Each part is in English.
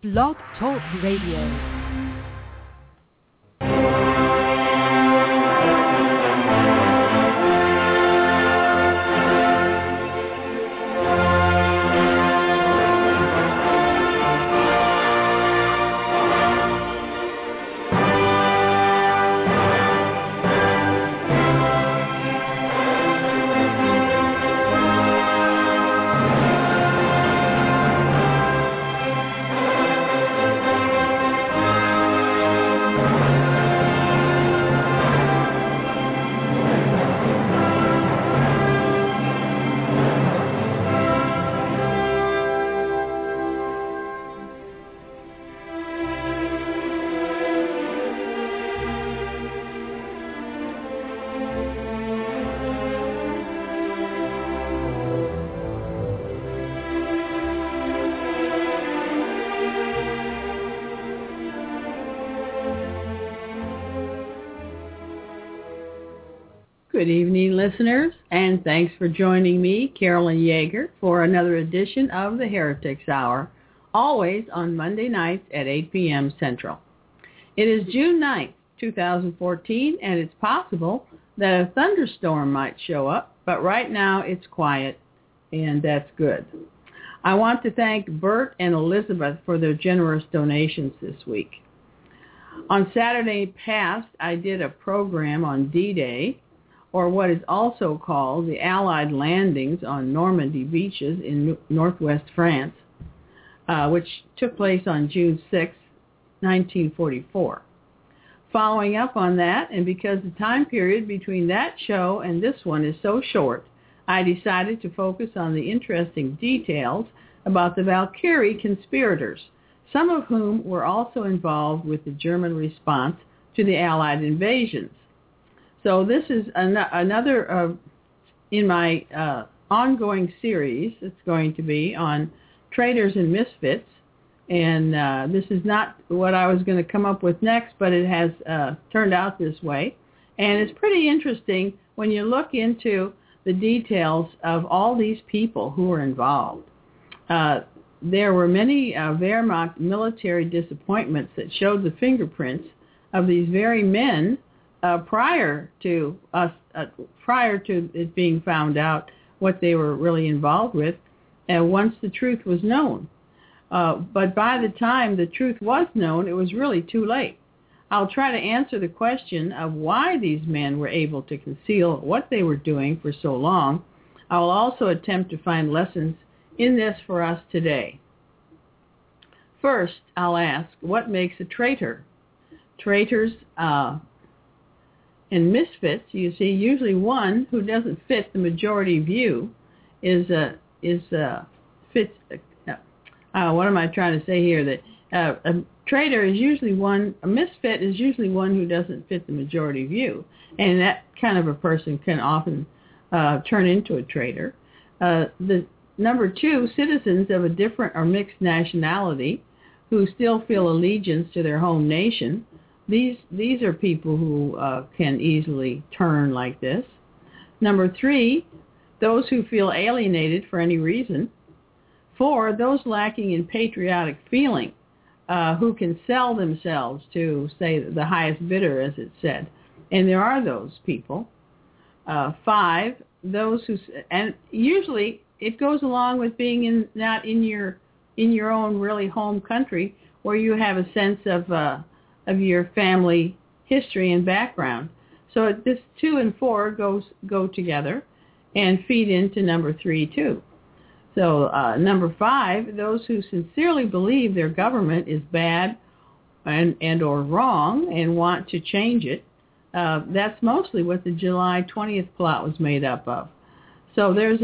Blog Talk Radio. Good evening, listeners, and thanks for joining me, Carolyn Yeager, for another edition of the Heretics Hour, always on Monday nights at 8 p.m. Central. It is June 9th, 2014, and it's possible that a thunderstorm might show up, but right now it's quiet, and that's good. I want to thank Bert and Elizabeth for their generous donations this week. On Saturday past, I did a program on D-Day, or what is also called the Allied landings on Normandy beaches in northwest France, which took place on June 6, 1944. Following up on that, and because the time period between that show and this one is so short, I decided to focus on the interesting details about the Valkyrie conspirators, some of whom were also involved with the German response to the Allied invasions. So this is another in my ongoing series. It's going to be on traitors and misfits. And this is not what I was going to come up with next, but it has turned out this way. And it's pretty interesting when you look into the details of all these people who were involved. There were many Wehrmacht military disappointments that showed the fingerprints of these very men prior to it being found out what they were really involved with, once the truth was known. But by the time the truth was known, it was really too late. I'll try to answer the question of why these men were able to conceal what they were doing for so long. I will also attempt to find lessons in this for us today. First, I'll ask, what makes a traitor? Traitors and misfits, you see, usually one who doesn't fit the majority view fits. What am I trying to say here? That a traitor is usually a misfit is usually one who doesn't fit the majority view, and that kind of a person can often turn into a traitor. The number two, citizens of a different or mixed nationality who still feel allegiance to their home nation. These are people who can easily turn like this. Number three, those who feel alienated for any reason. Four, those lacking in patriotic feeling, who can sell themselves to, say, the highest bidder, as it said. And there are those people. Five, those who, and usually it goes along with being not in your own really home country, where you have a sense of your family history and background. So this 2 and 4 go together and feed into number 3 too. So number 5, those who sincerely believe their government is bad and or wrong and want to change it. That's mostly what the July 20th plot was made up of. So there's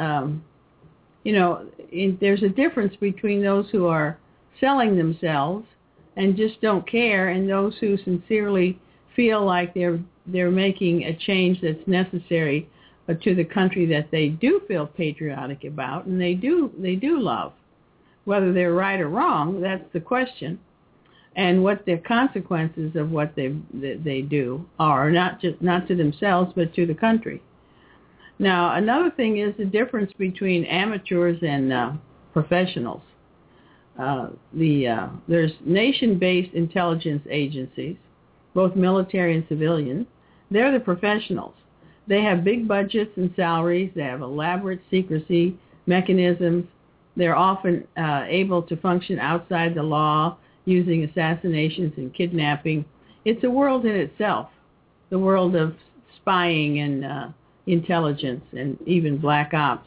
there's a difference between those who are selling themselves and just don't care, and those who sincerely feel like they're making a change that's necessary to the country that they do feel patriotic about and they do love. Whether they're right or wrong, that's the question, and what the consequences of what they do are, not to themselves but to the country. Now, another thing is the difference between amateurs and professionals. There's nation-based intelligence agencies, both military and civilian. They're the professionals. They have big budgets and salaries. They have elaborate secrecy mechanisms. They're often able to function outside the law using assassinations and kidnapping. It's a world in itself, the world of spying and intelligence and even black ops.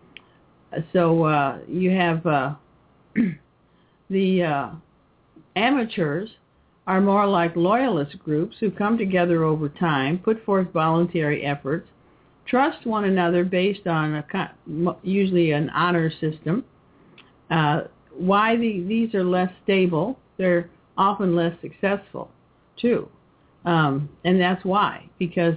So you have the amateurs are more like loyalist groups who come together over time, put forth voluntary efforts, trust one another based on usually an honor system. Why these are less stable, they're often less successful too. And that's why, because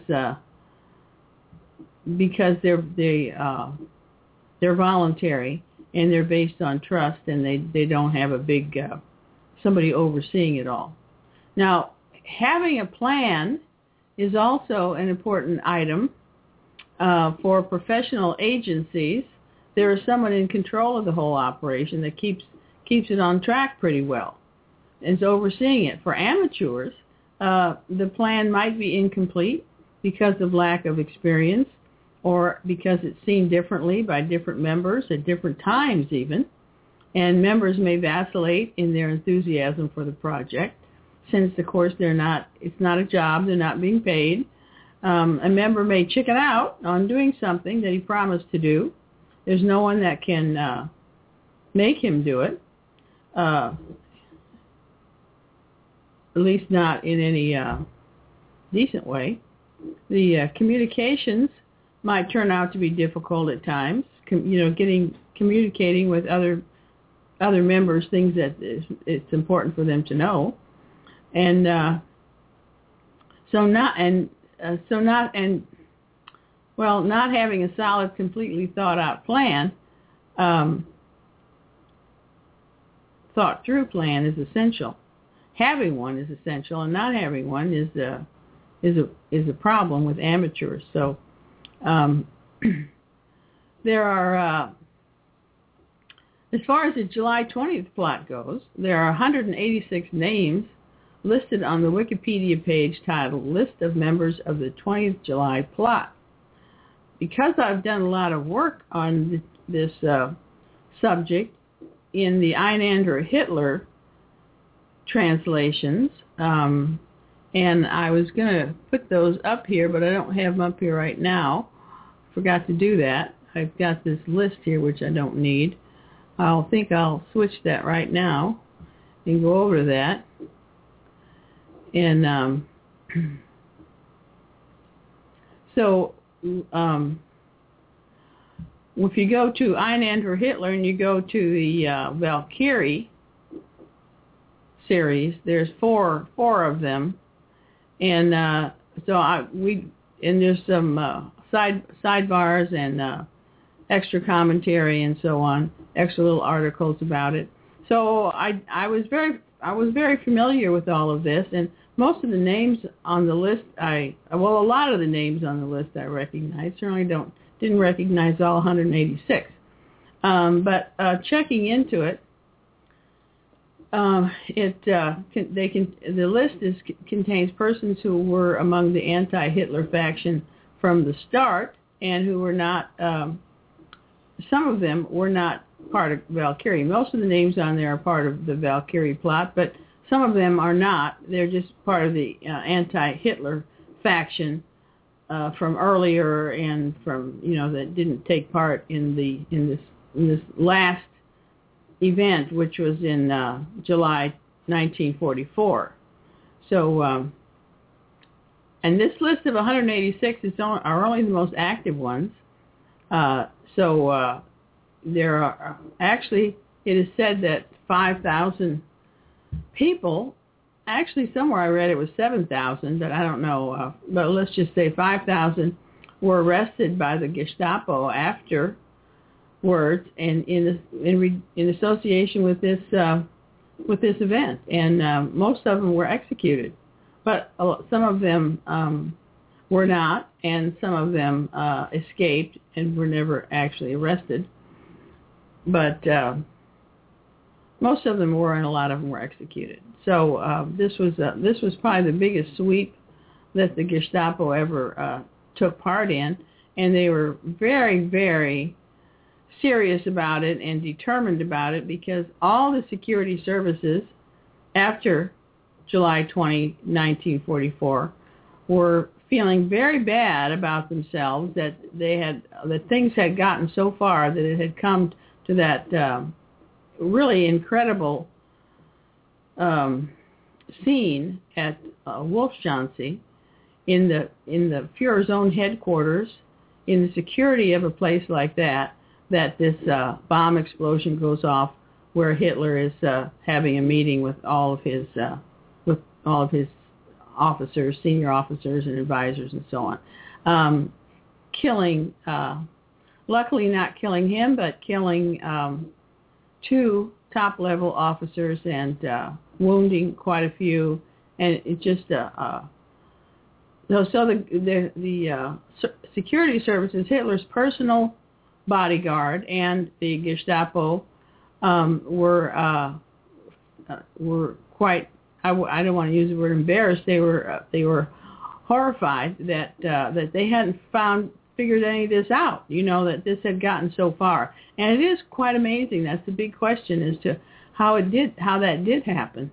they're voluntary and they're based on trust, and they don't have a big somebody overseeing it all. Now, having a plan is also an important item for professional agencies. There is someone in control of the whole operation that keeps it on track pretty well and is overseeing it. For amateurs, the plan might be incomplete because of lack of experience, or because it's seen differently by different members at different times even, and members may vacillate in their enthusiasm for the project, since, of course, it's not a job, they're not being paid. A member may chicken out on doing something that he promised to do. There's no one that can make him do it, at least not in any decent way. The communications might turn out to be difficult at times. Communicating with other members, things that it's important for them to know, and not having a solid, completely thought out plan, thought through plan is essential. Having one is essential, and not having one is a problem with amateurs. So there are, as far as the July 20th plot goes, there are 186 names listed on the Wikipedia page titled List of Members of the 20th July Plot. Because I've done a lot of work on this subject in the Einander Hitler translations, and I was going to put those up here, but I don't have them up here right now. Forgot to do that. I've got this list here, which I don't need. I'll switch that right now and go over that. And so if you go to Einander Hitler and you go to the Valkyrie series, there's four of them, and there's some sidebars and extra commentary and so on, extra little articles about it. So I was very familiar with all of this, and most of the names on the list a lot of the names on the list I recognize. Certainly didn't recognize all 186. But checking into it, the list contains persons who were among the anti-Hitler faction from the start and who were not. Some of them were not part of Valkyrie. Most of the names on there are part of the Valkyrie plot, but some of them are not. They're just part of the anti-Hitler faction from earlier and from that didn't take part in this last event, which was in July 1944. So, and this list of 186 are only the most active ones. So there are actually, it is said that 5,000 people, actually somewhere I read it was 7,000, but I don't know, but let's just say 5,000 were arrested by the Gestapo afterwards and in association with this event, and most of them were executed, but some of them were not, and some of them escaped and were never actually arrested. But Most of them were, and a lot of them were executed. So this was probably the biggest sweep that the Gestapo ever took part in, and they were very, very serious about it and determined about it, because all the security services after July 20, 1944 were feeling very bad about themselves, that things had gotten so far that it had come to that really incredible scene at Wolfschanze in the Fuhrer's own headquarters, in the security of a place like that this bomb explosion goes off, where Hitler is having a meeting with all of his officers, senior officers and advisors and so on, killing, luckily not killing him, but killing 2 top-level officers and wounding quite a few, and it just so the security services, Hitler's personal bodyguard and the Gestapo were quite, I don't want to use the word embarrassed. They were horrified that they hadn't figured any of this out. That this had gotten so far, and it is quite amazing. That's the big question as to how that did happen.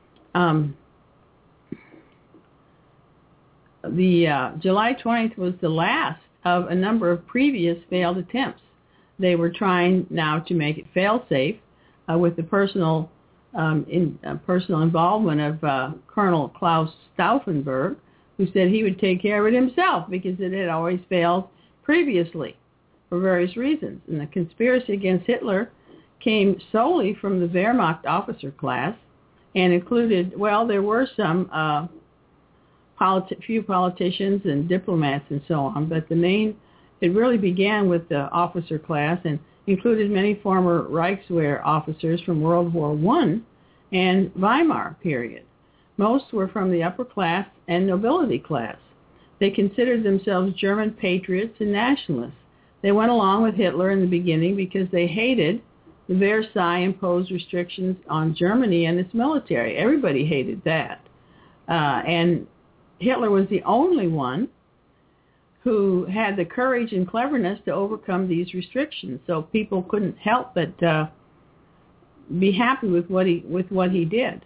The July 20th was the last of a number of previous failed attempts. They were trying now to make it fail-safe with the personal involvement of Colonel Klaus Stauffenberg, who said he would take care of it himself because it had always failed previously for various reasons. And the conspiracy against Hitler came solely from the Wehrmacht officer class and included, well, there were some few politicians and diplomats and so on, but it really began with the officer class and included many former Reichswehr officers from World War I and Weimar period. Most were from the upper class and nobility class. They considered themselves German patriots and nationalists. They went along with Hitler in the beginning because they hated the Versailles imposed restrictions on Germany and its military. Everybody hated that. And Hitler was the only one who had the courage and cleverness to overcome these restrictions. So people couldn't help but be happy with what he did.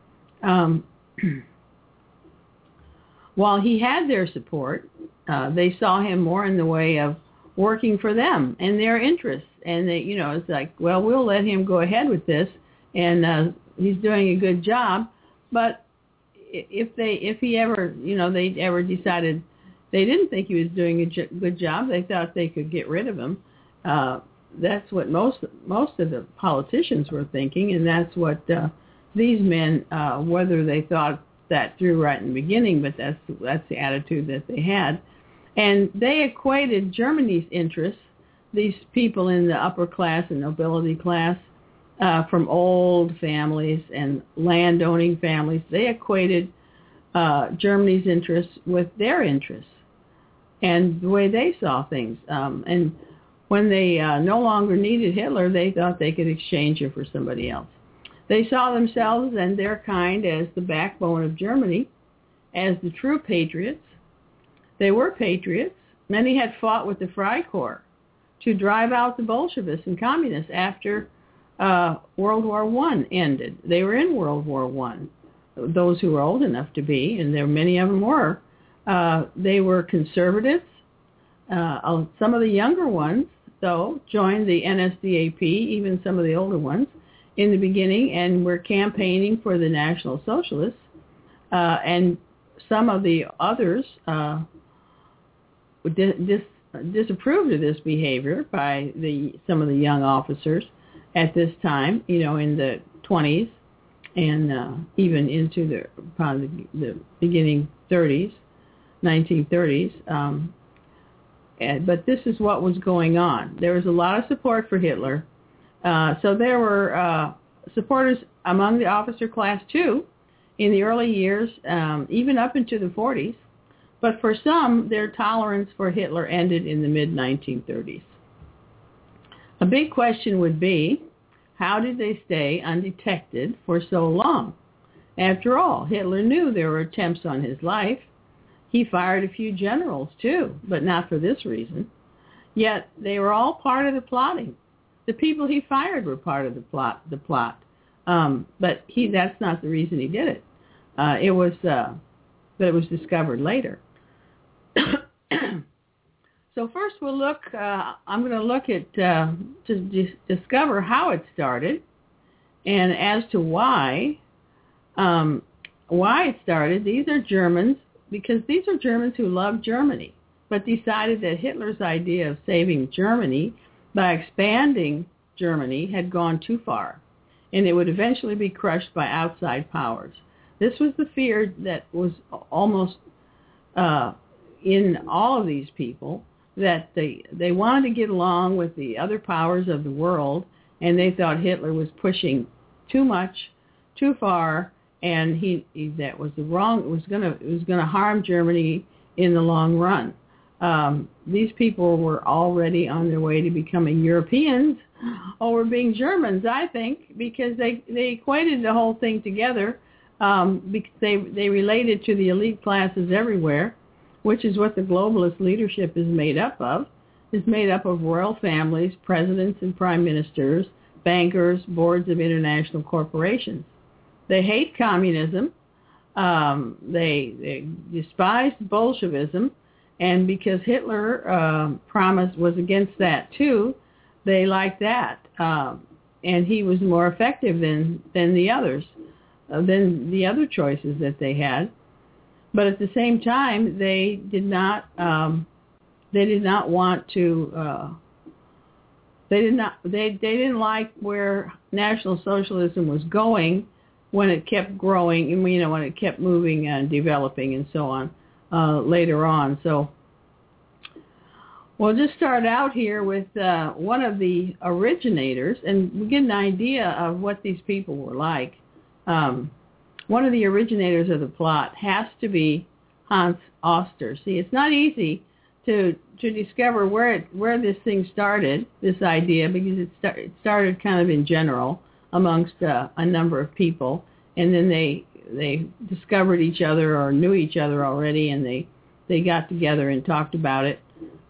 While he had their support, they saw him more in the way of working for them and their interests. And they, it's like, well, we'll let him go ahead with this, and he's doing a good job. But if he ever, they ever decided they didn't think he was doing a good job, they thought they could get rid of him. That's what most of the politicians were thinking, and that's what these men, whether they thought that through right in the beginning, but that's the attitude that they had. And they equated Germany's interests, these people in the upper class and nobility class, from old families and land-owning families, they equated Germany's interests with their interests and the way they saw things. And when they no longer needed Hitler, they thought they could exchange him for somebody else. They saw themselves and their kind as the backbone of Germany, as the true patriots. They were patriots. Many had fought with the Freikorps to drive out the Bolsheviks and communists after World War I ended. They were in World War I, those who were old enough to be, and there many of them were. They were conservatives. Some of the younger ones, though, joined the NSDAP, even some of the older ones, in the beginning, and were campaigning for the National Socialists. And some of the others disapproved of this behavior by some of the young officers at this time, in the 20s and even into probably the beginning 30s, 1930s. But this is what was going on. There was a lot of support for Hitler. So there were supporters among the officer class, too, in the early years, even up into the 40s. But for some, their tolerance for Hitler ended in the mid-1930s. A big question would be, how did they stay undetected for so long? After all, Hitler knew there were attempts on his life. He fired a few generals too, but not for this reason. Yet they were all part of the plotting. The people he fired were part of the plot. But that's not the reason he did it. But it was discovered later. So first we'll look, I'm going to look at, to discover how it started and as to why it started. These are Germans, because these are Germans who loved Germany, but decided that Hitler's idea of saving Germany by expanding Germany had gone too far, and it would eventually be crushed by outside powers. This was the fear that was almost in all of these people, that they wanted to get along with the other powers of the world, and they thought Hitler was pushing too much, too far, and that was the wrong. It was going to harm Germany in the long run. These people were already on their way to becoming Europeans over being Germans, I think, because they equated the whole thing together. Because they related to the elite classes everywhere, which is what the globalist leadership is made up of. It's made up of royal families, presidents and prime ministers, bankers, boards of international corporations. They hate communism. They despise Bolshevism. And because Hitler was against that too, they liked that. And he was more effective than the others, than the other choices that they had. But at the same time, they didn't like where National Socialism was going when it kept growing, and when it kept moving and developing and so on later on. So we'll just start out here with one of the originators, and we get an idea of what these people were like. One of the originators of the plot has to be Hans Oster. See, it's not easy to discover where this thing started, this idea, because it started kind of in general amongst a number of people, and then they discovered each other or knew each other already, and they got together and talked about it.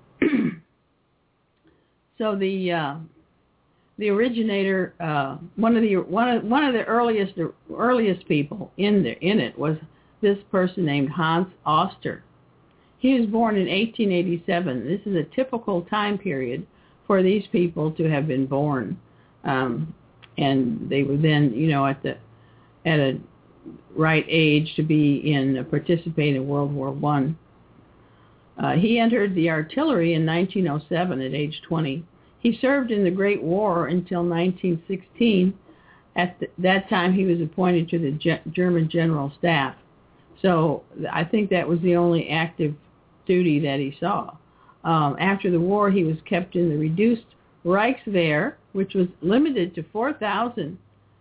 So the originator, one of the earliest people in it was this person named Hans Oster. He was born in 1887. This is a typical time period for these people to have been born, and they were then, at a right age to be participate in World War I. He entered the artillery in 1907 at age 20. He served in the Great War until 1916. At that time, he was appointed to the German General Staff. So I think that was the only active duty that he saw. After the war, he was kept in the reduced Reichswehr, which was limited to 4,000,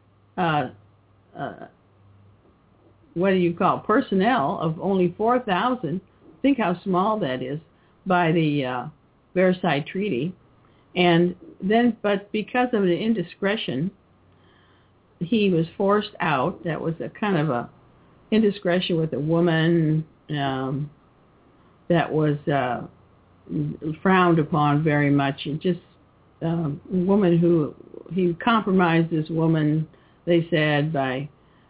personnel of only 4,000. Think how small that is by the Versailles Treaty. But because of an indiscretion, he was forced out. That was a kind of a indiscretion with a woman that was frowned upon very much. And just a woman who he compromised this woman, they said, by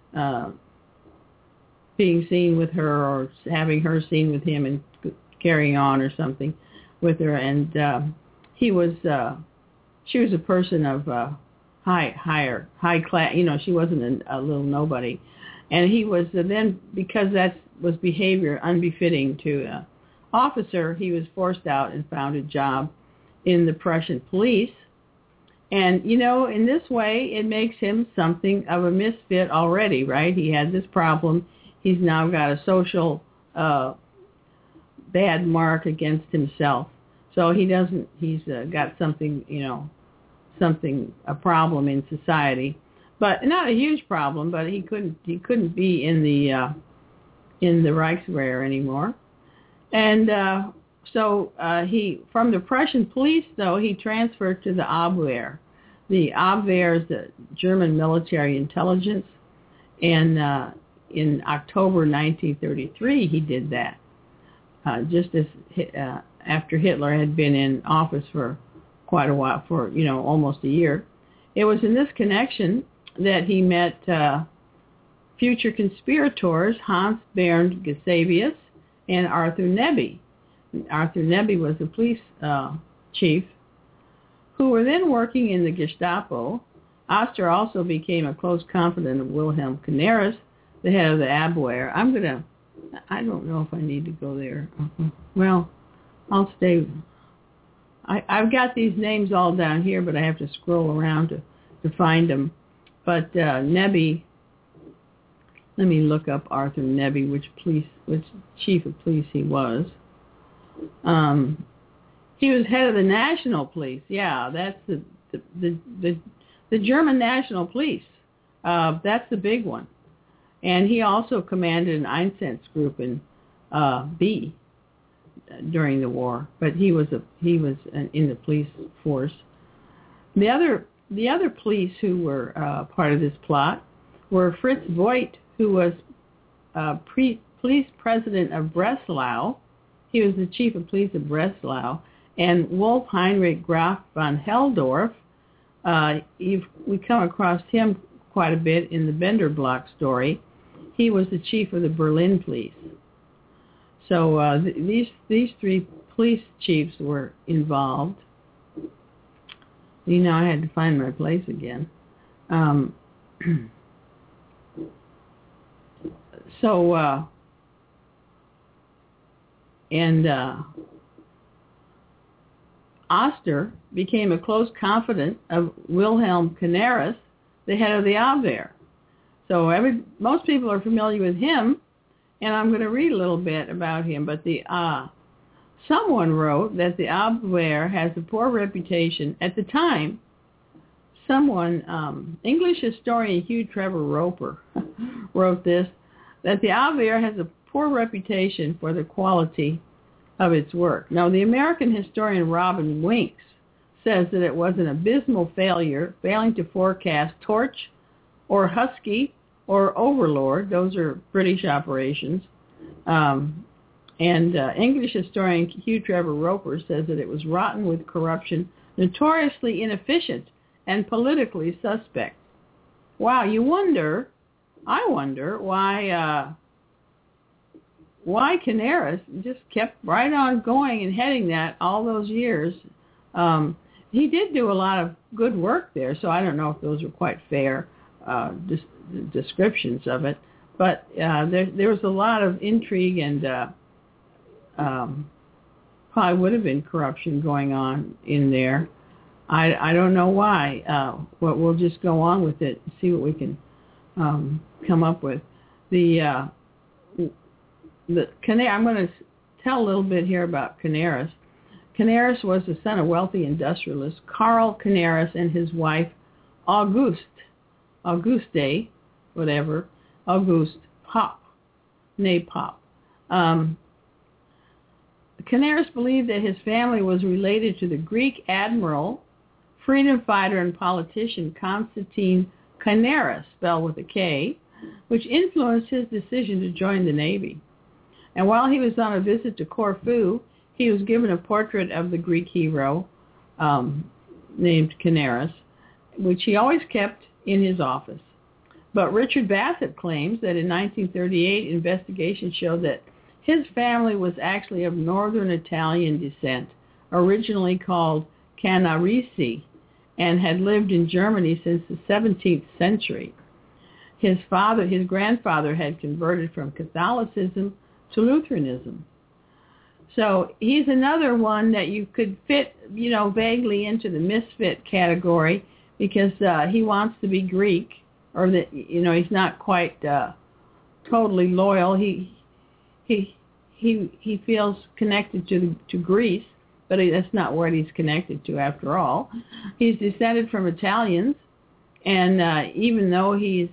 being seen with her or having her seen with him and carrying on or something with her. And she was a person of high class. She wasn't a little nobody. And he was then, because that was behavior unbefitting to an officer, he was forced out and found a job in the Prussian police. And, in this way, it makes him something of a misfit already, right? He had this problem. He's now got a social bad mark against himself. So he's got something, a problem in society. But not a huge problem, but he couldn't be in the Reichswehr anymore. And so he, from the Prussian police, though, he transferred to the Abwehr. The Abwehr is the German military intelligence, and in October 1933 he did that, just as after Hitler had been in office for quite a while, for almost a year. It was in this connection that he met future conspirators Hans Bernd Gisevius and Arthur Neby. Arthur Neby was the police chief, who were then working in the Gestapo. Oster also became a close confidant of Wilhelm Canaris, the head of the Abwehr. I don't know if I need to go there. Well, I'll stay. I've got these names all down here, but I have to scroll around to find them. But Neby, let me look up Arthur Neby, which chief of police he was. He was head of the National Police. Yeah, that's the German National Police. That's the big one. And he also commanded an Einsatzgruppe in B during the war, but he was in the police force. The other police who were part of this plot were Fritz Voigt, who was police president of Breslau. He was the chief of police of Breslau, and Wolf Heinrich Graf von Helldorf. We come across him quite a bit in the Bender Block story. He was the chief of the Berlin police. So these three police chiefs were involved. I had to find my place again. Oster became a close confidant of Wilhelm Canaris, the head of the Abwehr. So most people are familiar with him, and I'm going to read a little bit about him. But someone wrote that the Abwehr has a poor reputation at the time. English historian Hugh Trevor Roper wrote this, that the Abwehr has a poor reputation for the quality of its work. Now, the American historian Robin Winks says that it was an abysmal failure, failing to forecast Torch or Husky or Overlord. Those are British operations. English historian Hugh Trevor Roper says that it was rotten with corruption, notoriously inefficient, and politically suspect. Wow, I wonder why Canaris just kept right on going and heading that all those years. He did do a lot of good work there, so I don't know if those are quite fair descriptions of it. But there was a lot of intrigue and probably would have been corruption going on in there. I don't know why. But we'll just go on with it and see what we can come up with. I'm going to tell a little bit here about Canaris. Canaris was the son of wealthy industrialist Karl Canaris and his wife Auguste Popp, née Popp. Canaris believed that his family was related to the Greek admiral, freedom fighter, and politician Constantine Canaris, spelled with a K, which influenced his decision to join the Navy. And while he was on a visit to Corfu, he was given a portrait of the Greek hero named Canaris, which he always kept in his office. But Richard Bassett claims that in 1938, investigations showed that his family was actually of northern Italian descent, originally called Canaresi, and had lived in Germany since the 17th century. His grandfather had converted from Catholicism to Lutheranism. So he's another one that you could fit, vaguely into the misfit category because he wants to be Greek, or that he's not quite totally loyal. He feels connected to Greece, but that's not what he's connected to after all. He's descended from Italians, and even though he's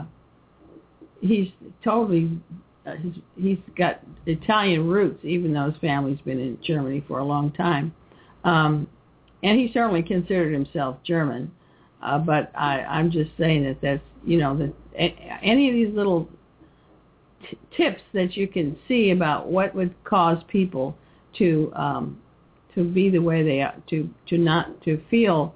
got Italian roots, even though his family's been in Germany for a long time, and he certainly considered himself German. But I'm just saying that's, that any of these little tips that you can see about what would cause people to be the way they are, to feel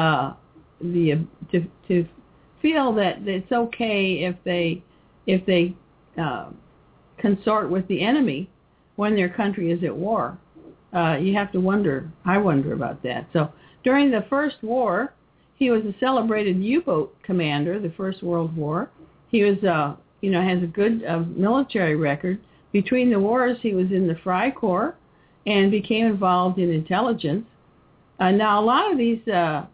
to feel that it's okay if they consort with the enemy when their country is at war. You have to wonder. I wonder about that. So during the First War, he was a celebrated U-boat commander. The First World War. He was has a good military record. Between the wars, he was in the Freikorps and became involved in intelligence. Now, a lot of these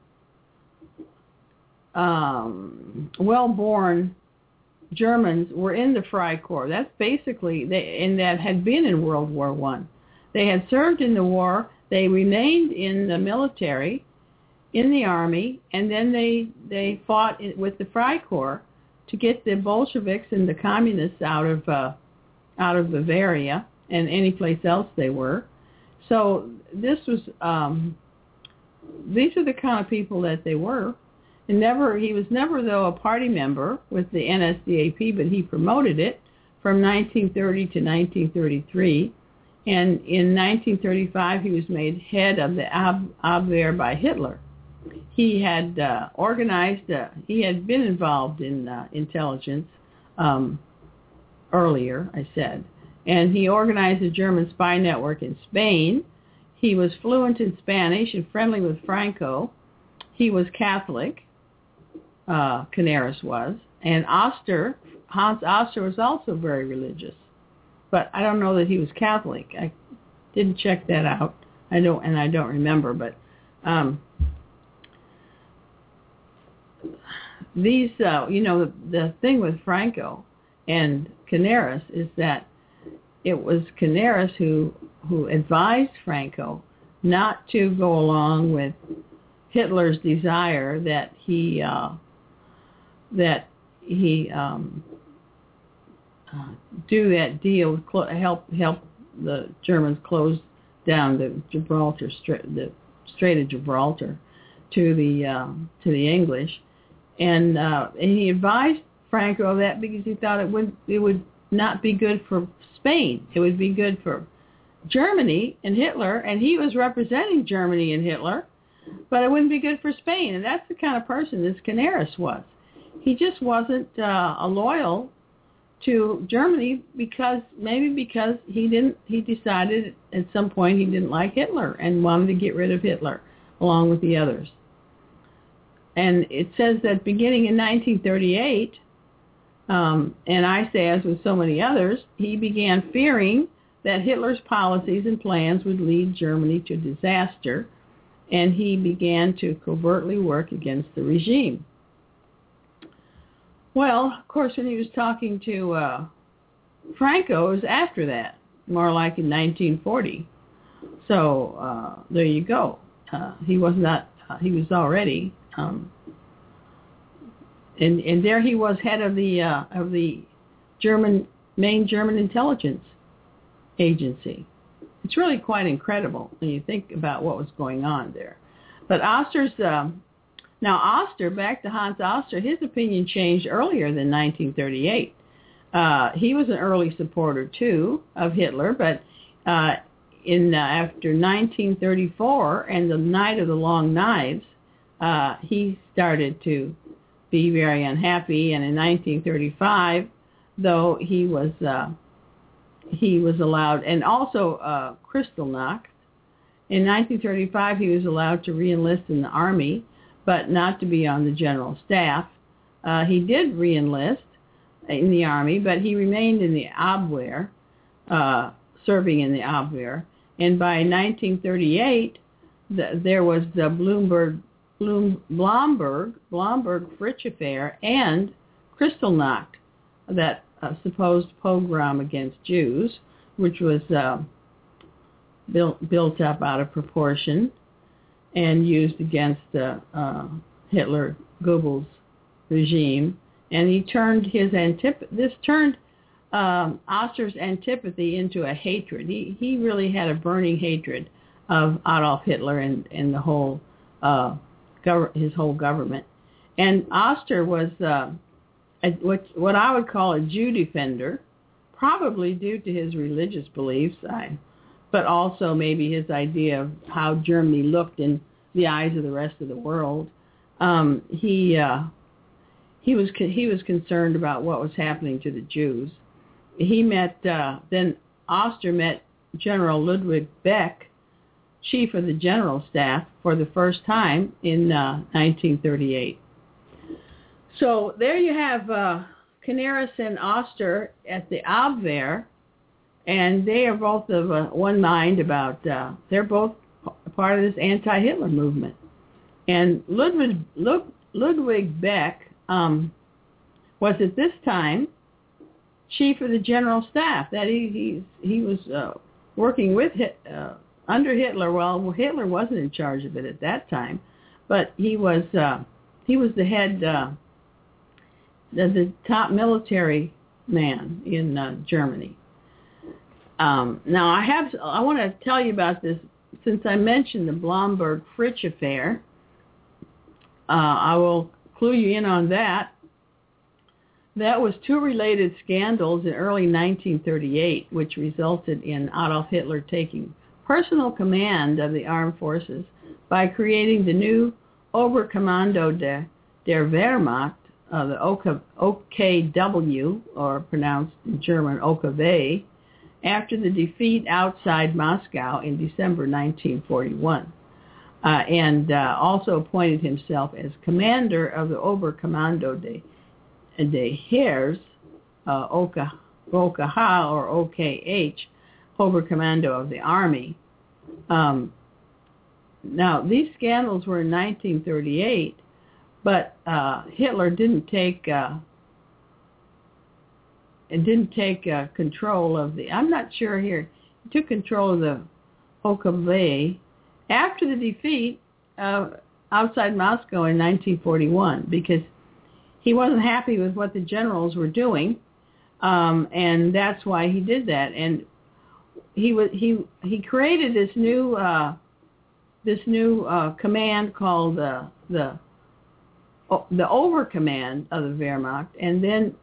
well-born Germans were in the Freikorps. That's basically, that had been in World War I. They had served in the war. They remained in the military, in the army, and then they fought with the Freikorps to get the Bolsheviks and the communists out of Bavaria and any place else they were. So this was these are the kind of people that they were. And he was never though a party member with the NSDAP, but he promoted it from 1930 to 1933. And in 1935, he was made head of the Abwehr by Hitler. He had organized, he had been involved in intelligence earlier, I said, and he organized a German spy network in Spain. He was fluent in Spanish and friendly with Franco. He was Catholic, Canaris was, and Hans Oster was also very religious. But I don't know that he was Catholic. I didn't check that out. I don't remember, but these, the thing with Franco and Canaris is that it was Canaris who advised Franco not to go along with Hitler's desire that he do that deal, help the Germans close down the Strait of Gibraltar to the English, and he advised Franco of that because he thought it would not be good for Spain. It would be good for Germany and Hitler, and he was representing Germany and Hitler, but it wouldn't be good for Spain. And that's the kind of person this Canaris was. He just wasn't loyal to Germany because he decided at some point he didn't like Hitler and wanted to get rid of Hitler along with the others. And it says that beginning in 1938, and I say as with so many others, he began fearing that Hitler's policies and plans would lead Germany to disaster, and he began to covertly work against the regime. Well, of course, when he was talking to Franco, it was after that, more like in 1940. So there you go. He was already, and there he was head of the main German intelligence agency. It's really quite incredible when you think about what was going on there. But Oster's now Oster, back to Hans Oster, his opinion changed earlier than 1938. He was an early supporter too of Hitler, but after 1934 and the Night of the Long Knives, he started to be very unhappy. And in 1935, though he was allowed, and also Kristallnacht. In 1935, he was allowed to re-enlist in the army, but not to be on the general staff. He did re-enlist in the army, but he remained in the Abwehr, serving in the Abwehr. And by 1938, there was the Blomberg-Fritsch affair and Kristallnacht, that supposed pogrom against Jews, which was built up out of proportion and used against the Hitler Goebbels regime, and he turned Oster's antipathy into a hatred. He really had a burning hatred of Adolf Hitler and the whole his whole government. And Oster was what I would call a Jew defender, probably due to his religious beliefs, but also maybe his idea of how Germany looked in the eyes of the rest of the world. He was concerned about what was happening to the Jews. Then Oster met General Ludwig Beck, chief of the General Staff, for the first time in 1938. So there you have Canaris and Oster at the Abwehr, and they are both of one mind about, they're both part of this anti-Hitler movement. And Ludwig Beck was at this time chief of the General Staff. That he was working with under Hitler. Well, Hitler wasn't in charge of it at that time, but he was the head, the top military man in Germany. Now I want to tell you about this since I mentioned the Blomberg-Fritsch affair. I will clue you in on that. That was two related scandals in early 1938, which resulted in Adolf Hitler taking personal command of the armed forces by creating the new Oberkommando der Wehrmacht, the OKW, or pronounced in German OKW, after the defeat outside Moscow in December 1941. And also appointed himself as commander of the Oberkommando des Heers, OKH or OKH, Oberkommando of the Army. Now, these scandals were in 1938, but Hitler didn't take control of the. I'm not sure here. He took control of the OKW after the defeat outside Moscow in 1941, because he wasn't happy with what the generals were doing, and that's why he did that. And he created this new command called the Overcommand of the Wehrmacht, and then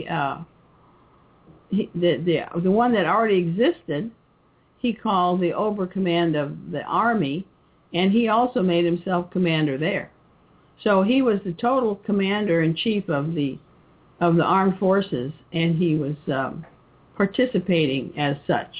the one that already existed, he called the Obercommand of the Army, and he also made himself commander there. So he was the total commander-in-chief of the armed forces, and he was participating as such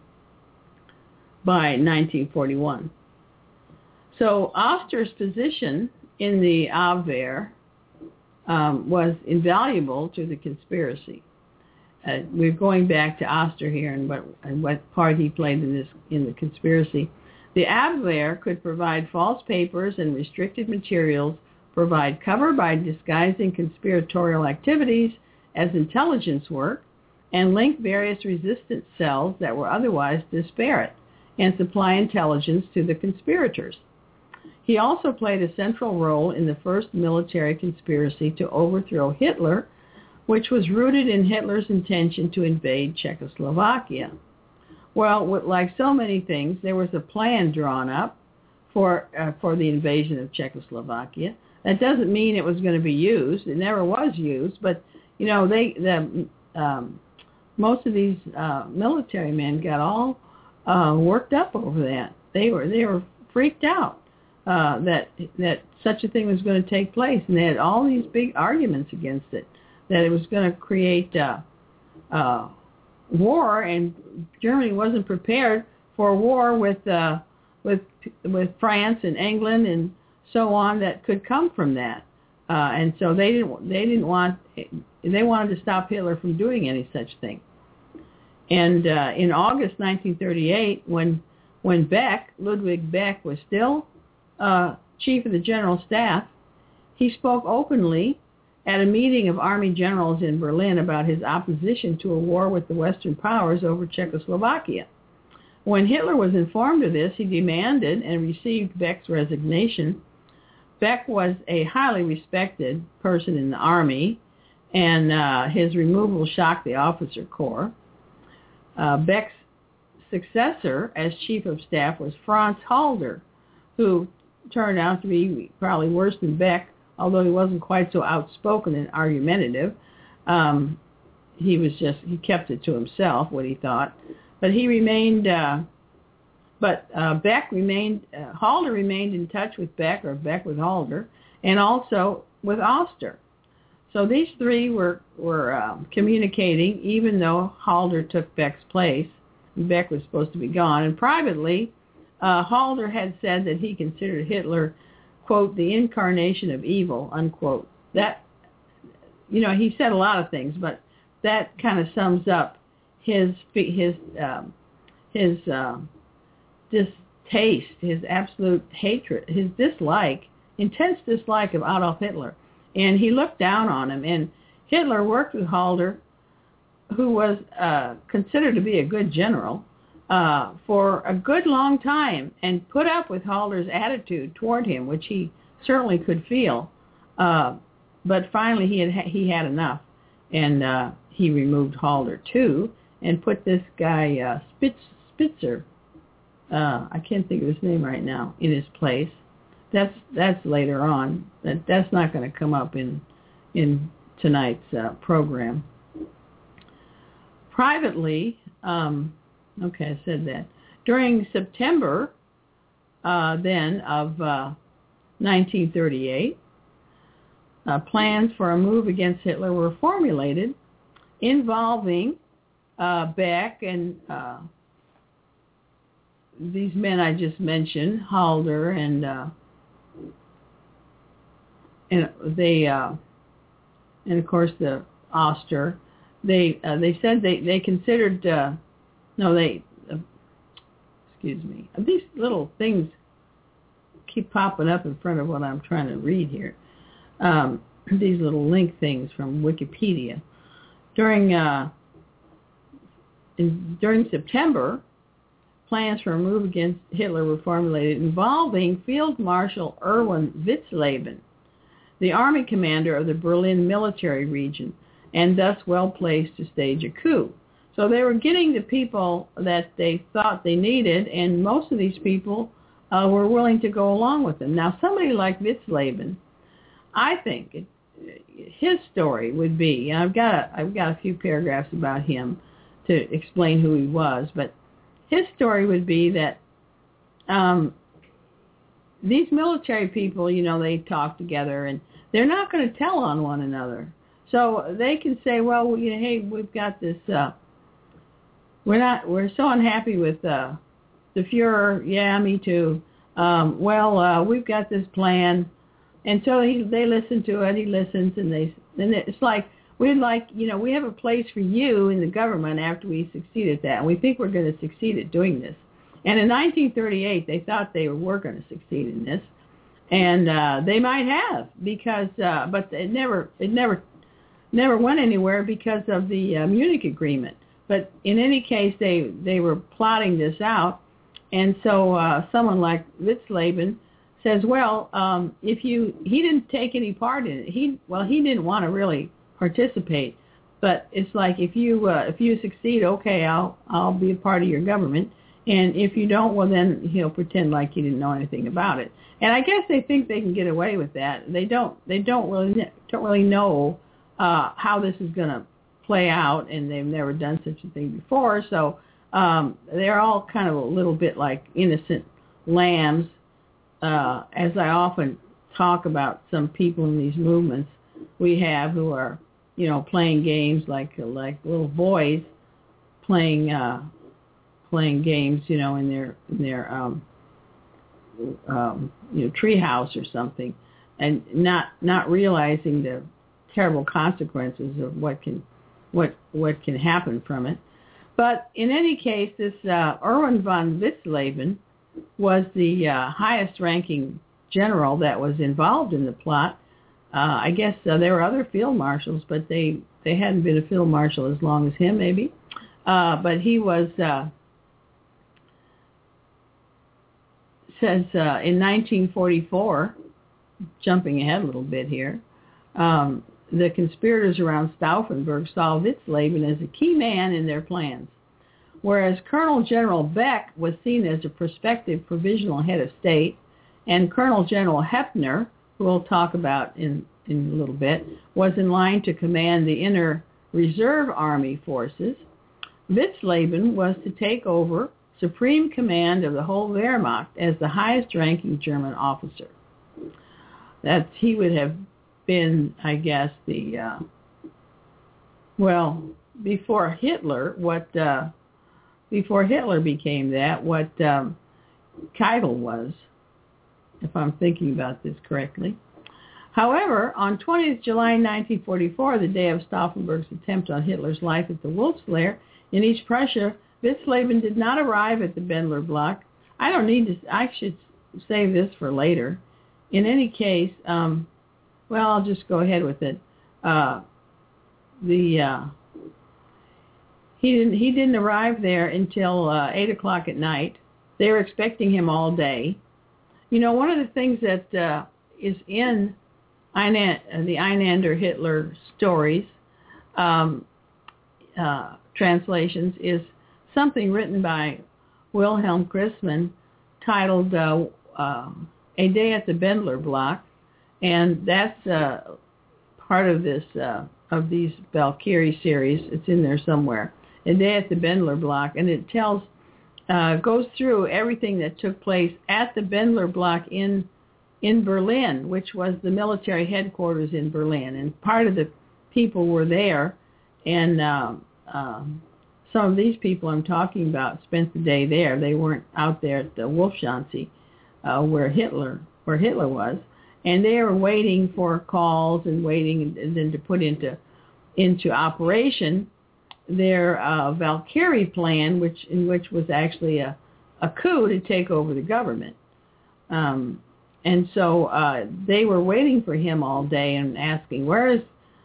by 1941. So Oster's position in the Abwehr was invaluable to the conspiracy. We're going back to Oster here and what part he played in the conspiracy. The Abwehr could provide false papers and restricted materials, provide cover by disguising conspiratorial activities as intelligence work, and link various resistance cells that were otherwise disparate, and supply intelligence to the conspirators. He also played a central role in the first military conspiracy to overthrow Hitler, which was rooted in Hitler's intention to invade Czechoslovakia. Well, like so many things, there was a plan drawn up for the invasion of Czechoslovakia. That doesn't mean it was going to be used. It never was used, but most of these military men got all worked up over that. They were freaked out that such a thing was going to take place, and they had all these big arguments against it, that it was going to create war, and Germany wasn't prepared for a war with France and England and so on that could come from that, and so they wanted to stop Hitler from doing any such thing. And in August 1938, when Ludwig Beck was still chief of the General Staff, he spoke openly at a meeting of army generals in Berlin about his opposition to a war with the Western powers over Czechoslovakia. When Hitler was informed of this, he demanded and received Beck's resignation. Beck was a highly respected person in the army, and his removal shocked the officer corps. Beck's successor as chief of staff was Franz Halder, who turned out to be probably worse than Beck, although he wasn't quite so outspoken and argumentative. He kept it to himself, what he thought. But he remained, Beck remained, Halder remained in touch with Beck, or Beck with Halder, and also with Oster. So these three were communicating, even though Halder took Beck's place. And Beck was supposed to be gone. And privately, Halder had said that he considered Hitler, quote, the incarnation of evil, unquote. That, he said a lot of things, but that kind of sums up his distaste, his absolute hatred, his dislike, intense dislike of Adolf Hitler. And he looked down on him. And Hitler worked with Halder, who was considered to be a good general, for a good long time, and put up with Halder's attitude toward him, which he certainly could feel. But finally he had enough, and he removed Halder too, and put this guy Spitzer, I can't think of his name right now, in his place. That's later on. That's not going to come up in tonight's program. Privately, okay, I said that. During September, then, of 1938, plans for a move against Hitler were formulated, involving Beck and these men I just mentioned, Halder and they and of course the Oster. They said they considered excuse me. These little things keep popping up in front of what I'm trying to read here. These little link things from Wikipedia. During September, plans for a move against Hitler were formulated, involving Field Marshal Erwin Witzleben, the army commander of the Berlin military region, and thus well placed to stage a coup. So they were getting the people that they thought they needed, and most of these people were willing to go along with them. Now, somebody like Witzleben, I think his story would be, and I've got a few paragraphs about him to explain who he was, but his story would be that these military people, they talk together, and they're not going to tell on one another. So they can say, well, hey, we've got this, we're so unhappy with the Fuhrer. Yeah, me too. We've got this plan. And so they listen to it, he listens, and it's like, we have a place for you in the government after we succeed at that, and we think we're going to succeed at doing this. And in 1938, they thought they were going to succeed in this, and they might have, because, but it never went anywhere because of the Munich Agreement. But in any case, they were plotting this out, and so someone like Witzleben says, he didn't take any part in it. He didn't want to really participate, but it's like, if you succeed, okay, I'll be a part of your government, and if you don't, well, then he'll pretend like you didn't know anything about it. And I guess they think they can get away with that. They don't really know how this is going to play out, and they've never done such a thing before. So they're all kind of a little bit like innocent lambs. As I often talk about some people in these movements we have who are, playing games like little boys playing games, in their treehouse or something, and not realizing the terrible consequences of what can happen from it. But in any case, this Erwin von Witzleben was the highest-ranking general that was involved in the plot. I guess there were other field marshals, but they hadn't been a field marshal as long as him, maybe. But he was, says in 1944, jumping ahead a little bit here, the conspirators around Stauffenberg saw Witzleben as a key man in their plans, whereas Colonel General Beck was seen as a prospective provisional head of state, and Colonel General Hepner who we'll talk about in a little bit, was in line to command the inner reserve army forces, Witzleben was to take over supreme command of the whole Wehrmacht as the highest-ranking German officer. He would have been, I guess, before Hitler became that, what Keitel was, if I'm thinking about this correctly. However, on 20th July 1944, the day of Stauffenberg's attempt on Hitler's life at the Wolf's Lair in East Prussia, Witzleben did not arrive at the Bendler Block. I should save this for later. In any case, I'll just go ahead with it. He didn't arrive there until 8 o'clock at night. They were expecting him all day. You know, one of the things that is in the Einander Hitler stories translations is something written by Wilhelm Christmann titled A Day at the Bendler Block, and that's part of this of these Valkyrie series. It's in there somewhere. A Day at the Bendler Block, and it goes through everything that took place at the Bendler Block in Berlin, which was the military headquarters in Berlin, and part of the people were there, and some of these people I'm talking about spent the day there. They weren't out there at the Wolfschanze where Hitler was, and they were waiting for calls and waiting and then to put into operation their Valkyrie plan, which was actually a coup to take over the government. And so they were waiting for him all day and asking, where's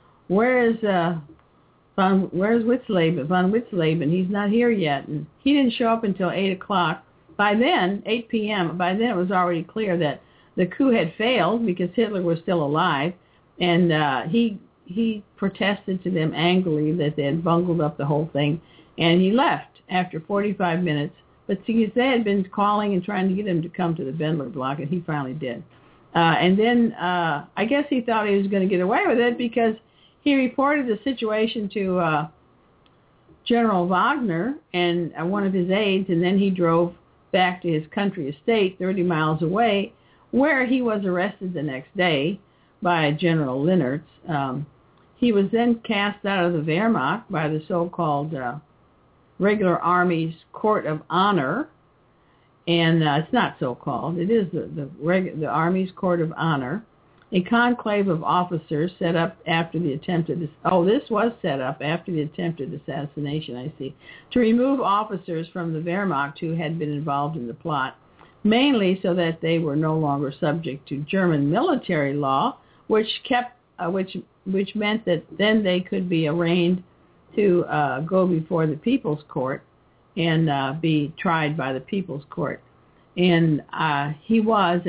von Witzleben? He's not here yet. And he didn't show up until 8 o'clock. By then, 8 p.m., by then it was already clear that the coup had failed because Hitler was still alive. And he protested to them angrily that they had bungled up the whole thing. And he left after 45 minutes. But because they had been calling and trying to get him to come to the Bendler Block, and he finally did. And then I guess he thought he was going to get away with it because he reported the situation to General Wagner and one of his aides, and then he drove back to his country estate 30 miles away, where he was arrested the next day by General Linnertz. He was then cast out of the Wehrmacht by the so-called regular Army's Court of Honor, and it's not so-called. It is the Army's Court of Honor, a conclave of officers set up after the attempted. This was set up after the attempted assassination. I see, to remove officers from the Wehrmacht who had been involved in the plot, mainly so that they were no longer subject to German military law, which meant that then they could be arraigned to go before the People's Court and be tried by the People's Court. And he was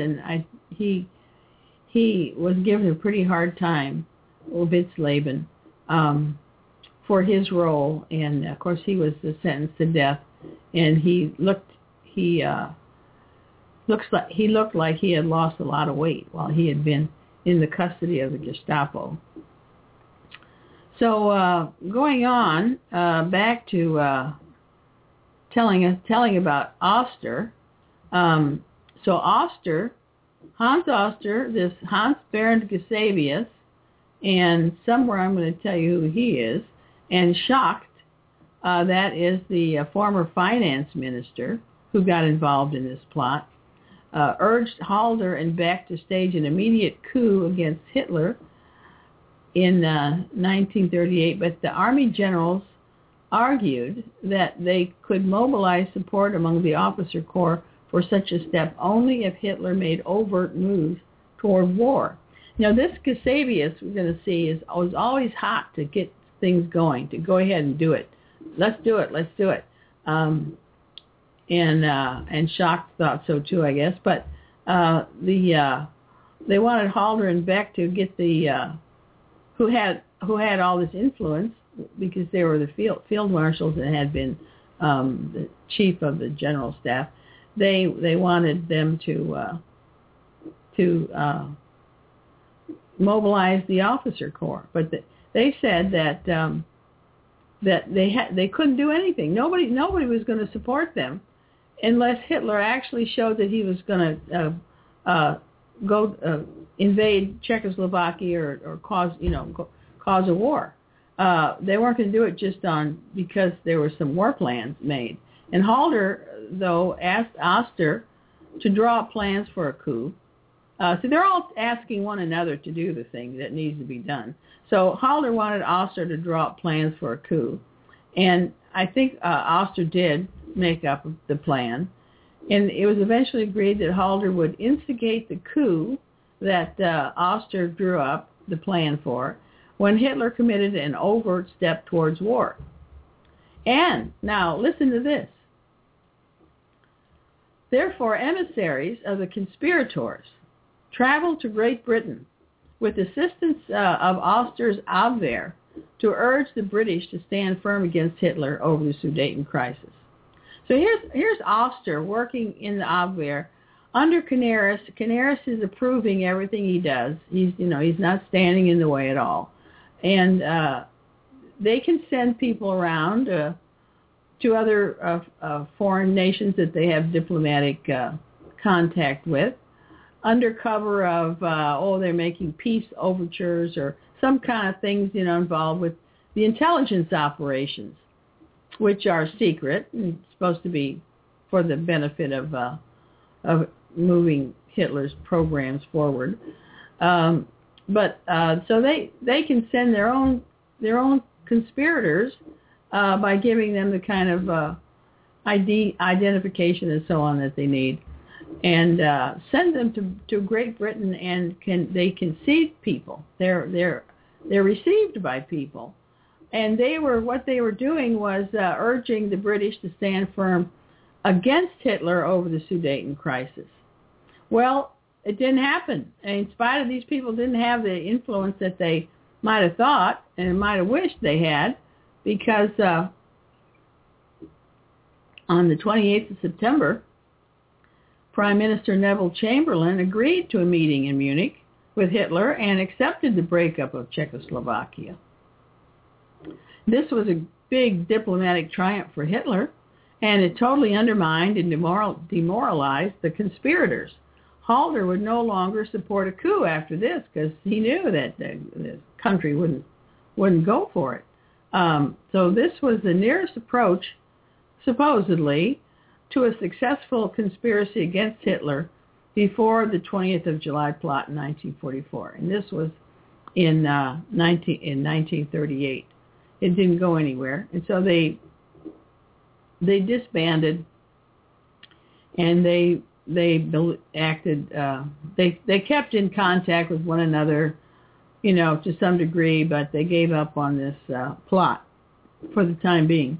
given a pretty hard time, Witzleben, for his role. And of course, he was sentenced to death. And he looked like he had lost a lot of weight while he had been in the custody of the Gestapo. So going on back to telling about Oster. So Oster, Hans Oster, this Hans Bernd Gusevius, and somewhere I'm going to tell you who he is, and Schacht, that is the former finance minister who got involved in this plot, urged Halder and Beck to stage an immediate coup against Hitler in 1938, but the army generals argued that they could mobilize support among the officer corps for such a step only if Hitler made overt moves toward war. Now, this Gusevius, we're going to see, was always hot to get things going, to go ahead and do it. Let's do it. And Schacht thought so too, I guess. But they wanted Halder and Beck to get the who had all this influence because they were the field marshals and had been the chief of the general staff. They wanted them to mobilize the officer corps. But they said that they couldn't do anything. Nobody was going to support them unless Hitler actually showed that he was going to go invade Czechoslovakia or cause a war. They weren't going to do it just because there were some war plans made. And Halder, though, asked Oster to draw up plans for a coup. So they're all asking one another to do the thing that needs to be done. So Halder wanted Oster to draw up plans for a coup. And I think Oster did make up the plan. And it was eventually agreed that Halder would instigate the coup that Oster drew up the plan for when Hitler committed an overt step towards war. And now listen to this. Therefore, emissaries of the conspirators traveled to Great Britain with assistance of Oster's Abwehr to urge the British to stand firm against Hitler over the Sudeten crisis. So here's Oster working in the Abwehr under Canaris. Canaris is approving everything he does. He's not standing in the way at all, and they can send people around to other foreign nations that they have diplomatic contact with, under cover of they're making peace overtures or some kind of things involved with the intelligence operations, which are secret and supposed to be for the benefit of moving Hitler's programs forward. So they can send their own conspirators by giving them the kind of identification and so on that they need, and send them to Great Britain, and they can see people. They're received by people. And what they were doing was urging the British to stand firm against Hitler over the Sudeten crisis. Well, it didn't happen. And in spite of these people didn't have the influence that they might have thought and might have wished they had, because on the 28th of September, Prime Minister Neville Chamberlain agreed to a meeting in Munich with Hitler and accepted the breakup of Czechoslovakia. This was a big diplomatic triumph for Hitler, and it totally undermined and demoralized the conspirators. Halder would no longer support a coup after this because he knew that the country wouldn't go for it. So this was the nearest approach, supposedly, to a successful conspiracy against Hitler before the 20th of July plot in 1944. And this was in 1938. It didn't go anywhere. And so they disbanded, and they acted, they kept in contact with one another, to some degree, but they gave up on this plot for the time being.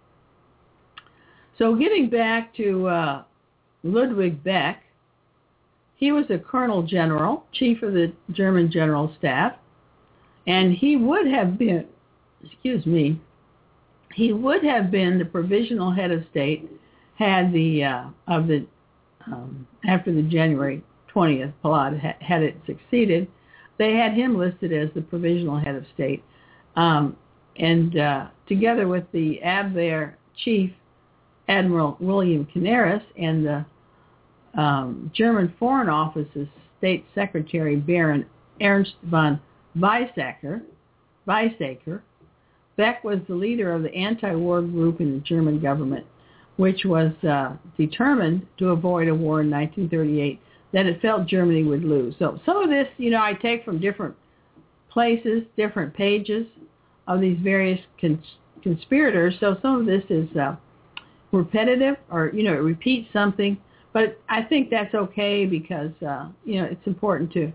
So getting back to Ludwig Beck, he was a colonel general, chief of the German general staff, and he would have been the provisional head of state had after the January 20th plot had it succeeded. They had him listed as the provisional head of state, and together with the Abwehr chief, Admiral William Canaris, and the German Foreign Office's State Secretary Baron Ernst von Weizsäcker, Beck was the leader of the anti-war group in the German government, which was determined to avoid a war in 1938 that it felt Germany would lose. So some of this, I take from different places, different pages of these various conspirators. So some of this is repetitive, or it repeats something, but I think that's okay because it's important to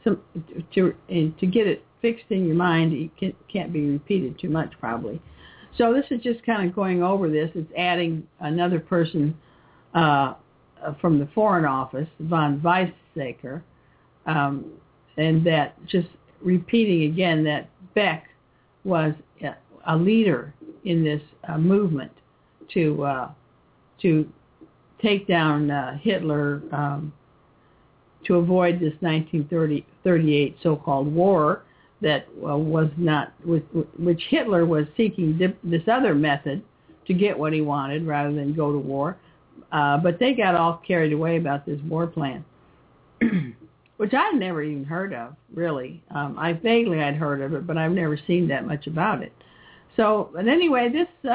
get it fixed in your mind. It can't be repeated too much, probably. So this is just kind of going over this. It's adding another person from the Foreign Office, von Weizsäcker, and that just repeating again that Beck was a leader in this movement to take down Hitler to avoid this 1938 so-called war that was not, which Hitler was seeking this other method to get what he wanted rather than go to war. But they got all carried away about this war plan, which I'd never even heard of, really. I vaguely had heard of it, but I've never seen that much about it. So, but anyway,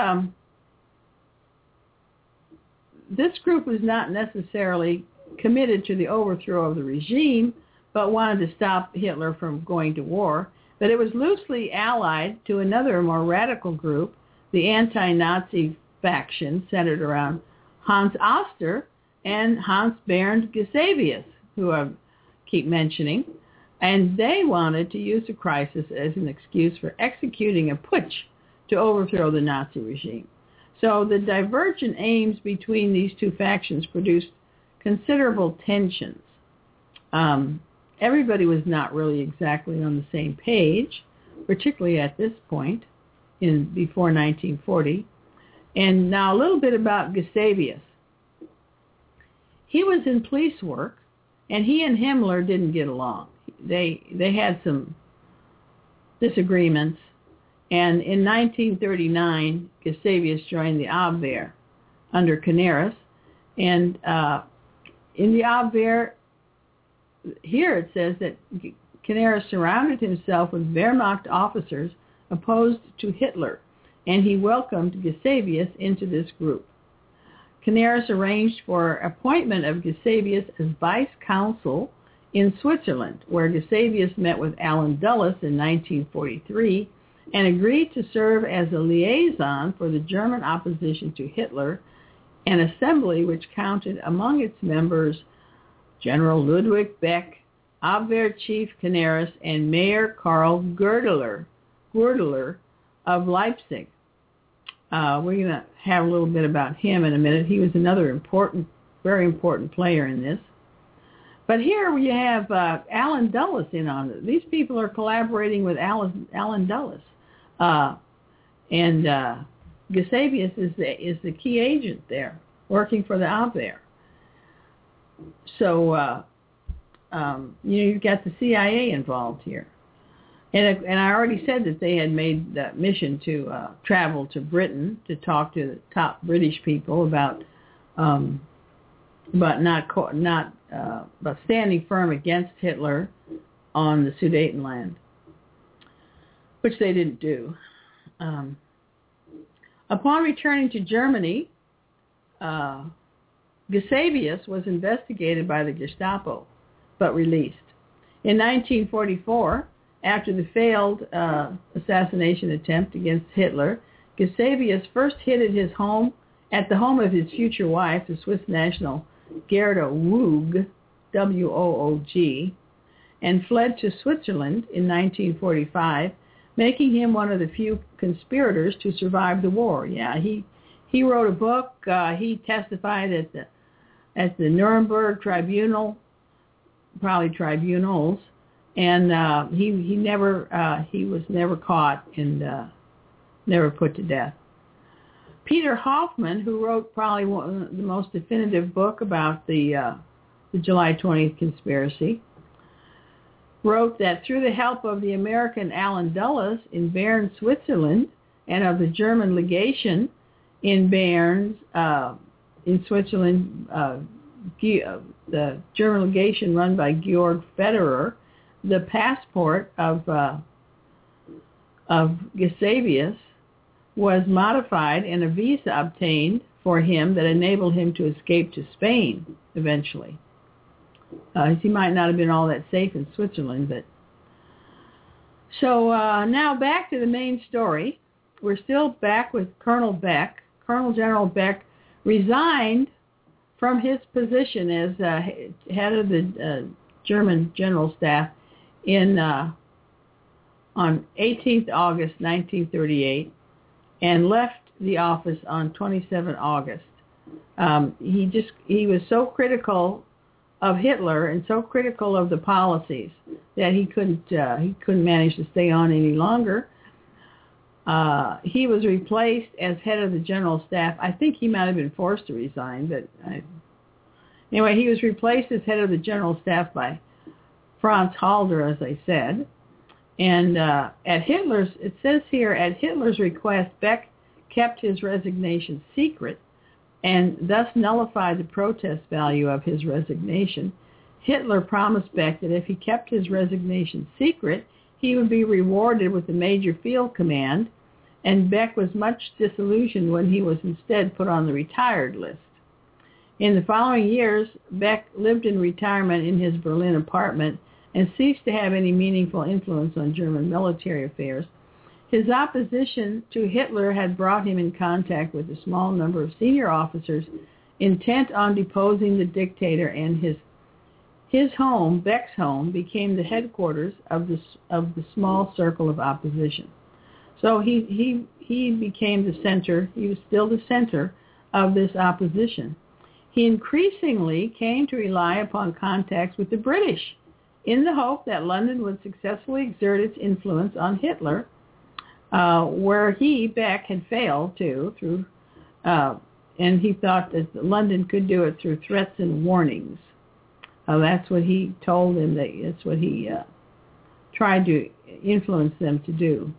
this group was not necessarily committed to the overthrow of the regime, but wanted to stop Hitler from going to war. But it was loosely allied to another more radical group, the anti-Nazi faction centered around Hans Oster and Hans Bernd Gisevius, who I keep mentioning, and they wanted to use the crisis as an excuse for executing a putsch to overthrow the Nazi regime. So the divergent aims between these two factions produced considerable tensions. Everybody was not really exactly on the same page, particularly at this point before 1940. And now a little bit about Gisevius. He was in police work, and he and Himmler didn't get along. They had some disagreements, and in 1939, Gisevius joined the Abwehr under Canaris, and in the Abwehr, here it says that Canaris surrounded himself with Wehrmacht officers opposed to Hitler, and he welcomed Gisevius into this group. Canaris arranged for appointment of Gisevius as vice consul in Switzerland, where Gisevius met with Allen Dulles in 1943 and agreed to serve as a liaison for the German opposition to Hitler, an assembly which counted among its members General Ludwig Beck, Abwehr Chief Canaris, and Mayor Karl Goerdeler of Leipzig. We're going to have a little bit about him in a minute. He was another very important player in this. But here we have Allen Dulles in on it. These people are collaborating with Allen Dulles. And Gisevius is the key agent there, working for the Abwehr. So, you've got the CIA involved here. And I already said that they had made that mission to travel to Britain to talk to the top British people about standing firm against Hitler on the Sudetenland, which they didn't do. Upon returning to Germany, Gisevius was investigated by the Gestapo, but released. In 1944, after the failed assassination attempt against Hitler, Gisevius first hid at the home of his future wife, the Swiss national Gerda Woog, W-O-O-G, and fled to Switzerland in 1945, making him one of the few conspirators to survive the war. Yeah, he wrote a book. He testified at the Nuremberg Tribunal, probably tribunals, and he was never caught and never put to death. Peter Hoffman, who wrote probably the most definitive book about the July 20th conspiracy, wrote that through the help of the American Allen Dulles in Bern, Switzerland, and of the German legation in Bern, in Switzerland, the German legation run by Georg Federer, the passport of Gisevius was modified and a visa obtained for him that enabled him to escape to Spain eventually. He might not have been all that safe in Switzerland, but... So now back to the main story. We're still back with Colonel Beck. Colonel General Beck resigned from his position as head of the German General Staff on 18th August 1938 and left the office on 27 August. He was so critical of Hitler and so critical of the policies that he couldn't manage to stay on any longer. He was replaced as head of the General Staff. I think he might have been forced to resign, but Anyway, he was replaced as head of the general staff by Franz Halder, as I said. And it says here, at Hitler's request, Beck kept his resignation secret and thus nullified the protest value of his resignation. Hitler promised Beck that if he kept his resignation secret, he would be rewarded with a major field command, and Beck was much disillusioned when he was instead put on the retired list. In the following years, Beck lived in retirement in his Berlin apartment and ceased to have any meaningful influence on German military affairs. His opposition to Hitler had brought him in contact with a small number of senior officers intent on deposing the dictator, and his home, Beck's home, became the headquarters of the small circle of opposition. So he became the center. He was still the center of this opposition. He increasingly came to rely upon contacts with the British in the hope that London would successfully exert its influence on Hitler, where Beck, had failed to, and he thought that London could do it through threats and warnings. That's what he told them. That's what he tried to influence them to do.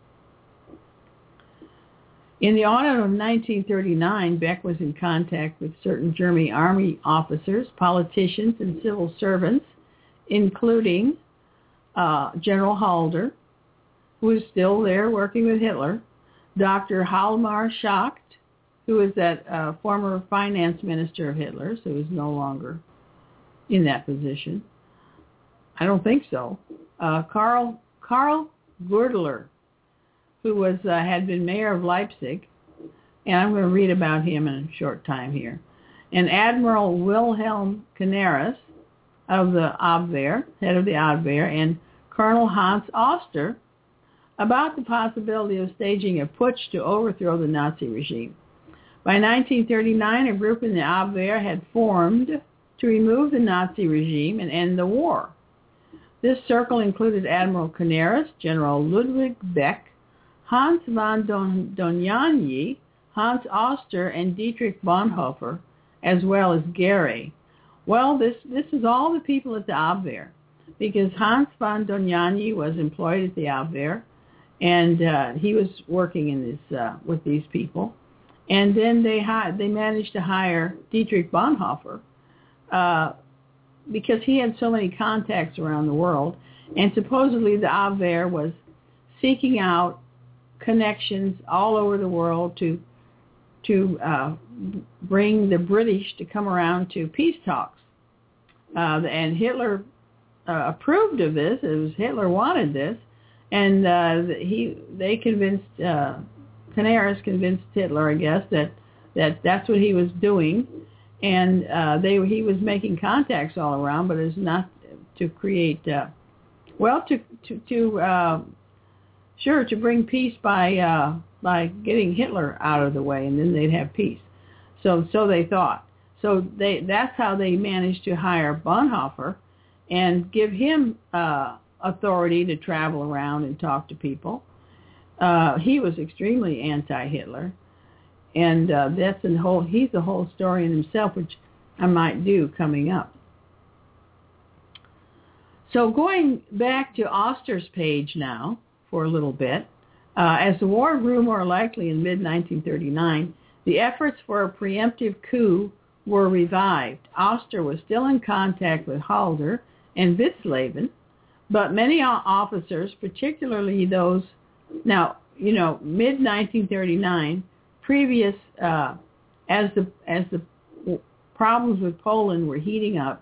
In the autumn of 1939, Beck was in contact with certain German army officers, politicians, and civil servants, including General Halder, who was still there working with Hitler, Dr. Hjalmar Schacht, who was that former finance minister of Hitler's, who is no longer in that position. I don't think so. Karl Gürtler, who was had been mayor of Leipzig, and I'm going to read about him in a short time here, and Admiral Wilhelm Canaris of the Abwehr, head of the Abwehr, and Colonel Hans Oster, about the possibility of staging a putsch to overthrow the Nazi regime. By 1939, a group in the Abwehr had formed to remove the Nazi regime and end the war. This circle included Admiral Canaris, General Ludwig Beck, Hans von Dohnanyi, Hans Oster, and Dietrich Bonhoeffer, as well as Gary. Well, this is all the people at the Abwehr, because Hans von Dohnanyi was employed at the Abwehr, and he was working in this with these people. And then they managed to hire Dietrich Bonhoeffer because he had so many contacts around the world, and supposedly the Abwehr was seeking out connections all over the world to bring the British to come around to peace talks. And Hitler approved of this. Hitler wanted this, and Canaris convinced Hitler, I guess, that's what he was doing, and he was making contacts all around, but it's not to create, to bring peace by getting Hitler out of the way, and then they'd have peace. So they thought. So that's how they managed to hire Bonhoeffer and give him authority to travel around and talk to people. He was extremely anti-Hitler, and he's a whole story in himself, which I might do coming up. So going back to Oster's page now for a little bit, as the war grew more likely in mid-1939, the efforts for a preemptive coup were revived. Oster was still in contact with Halder and Witzleben, but many officers, particularly those, mid-1939, previous, as the problems with Poland were heating up,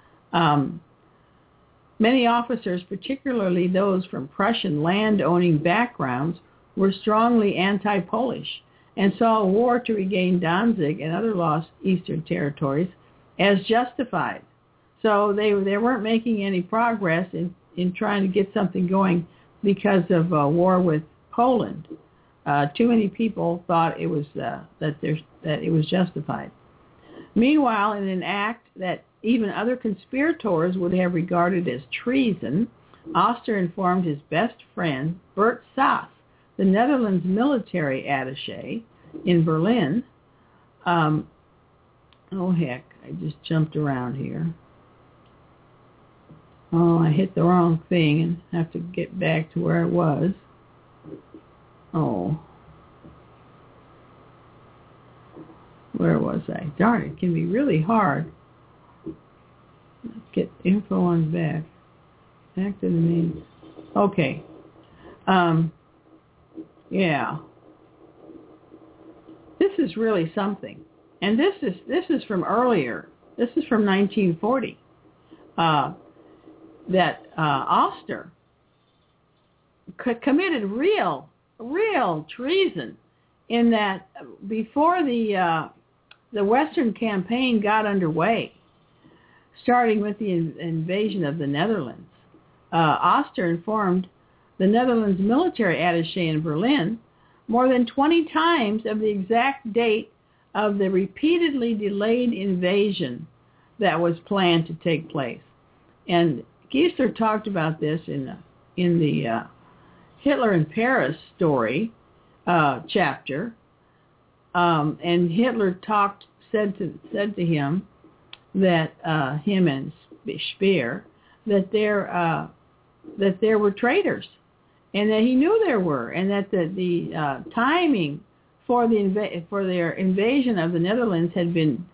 many officers, particularly those from Prussian land-owning backgrounds, were strongly anti-Polish and saw a war to regain Danzig and other lost eastern territories as justified. So they weren't making any progress in trying to get something going because of a war with Poland. Too many people thought it was that it was justified. Meanwhile, in an act that even other conspirators would have regarded as treason, Oster informed his best friend, Bert Sass, the Netherlands military attaché in Berlin, Oh, heck, I just jumped around here. Oh, I hit the wrong thing and have to get back to where I was. Oh. Where was I? Darn, it can be really hard. Let's get info on back. Back to the main. Okay. Yeah. This is really something. And this is from earlier. This is from 1940. That Oster committed real treason in that before the Western campaign got underway, starting with the invasion of the Netherlands, Oster informed the Netherlands military attaché in Berlin more than 20 times of the exact date of the repeatedly delayed invasion that was planned to take place. And Giesler talked about this in the Hitler in Paris story chapter, and Hitler said to him that him and Speer that there were traitors, and that he knew there were, and that the timing for their invasion of the Netherlands had been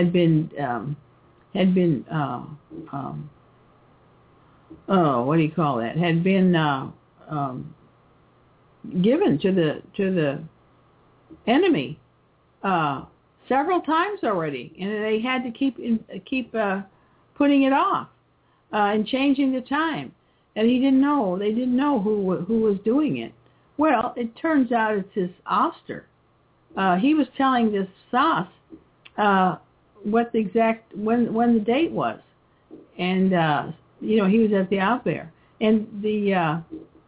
given to the enemy several times already, and they had to keep putting it off and changing the time. And they didn't know who was doing it. Well, it turns out it's this Oster. He was telling this Sass what the exact when the date was, and he was at the Abwehr, and the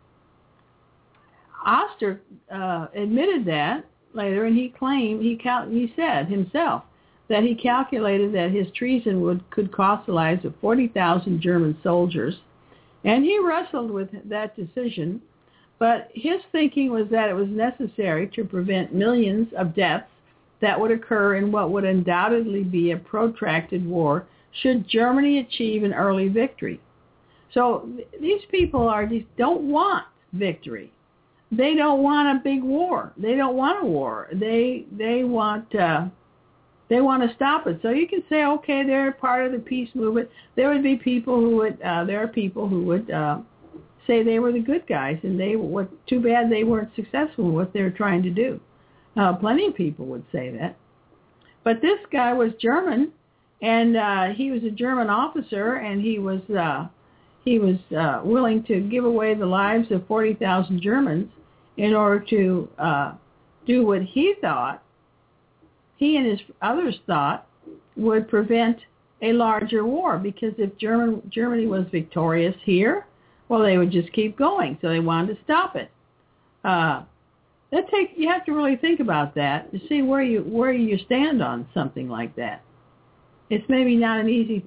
Oster admitted that later, and he claimed he said himself that he calculated that his treason could cost the lives of 40,000 German soldiers, and he wrestled with that decision. But his thinking was that it was necessary to prevent millions of deaths that would occur in what would undoubtedly be a protracted war should Germany achieve an early victory. So these people don't want victory. They don't want a big war. They don't want a war. They want to stop it. So you can say, okay, they're part of the peace movement. There would be people who would say they were the good guys, and too bad they weren't successful in what they were trying to do. Plenty of people would say that. But this guy was German, and he was a German officer, and he was willing to give away the lives of 40,000 Germans in order to do what he and his others thought would prevent a larger war, because if Germany was victorious here, well, they would just keep going. So they wanted to stop it. You have to really think about that to see where you stand on something like that. It's maybe not an easy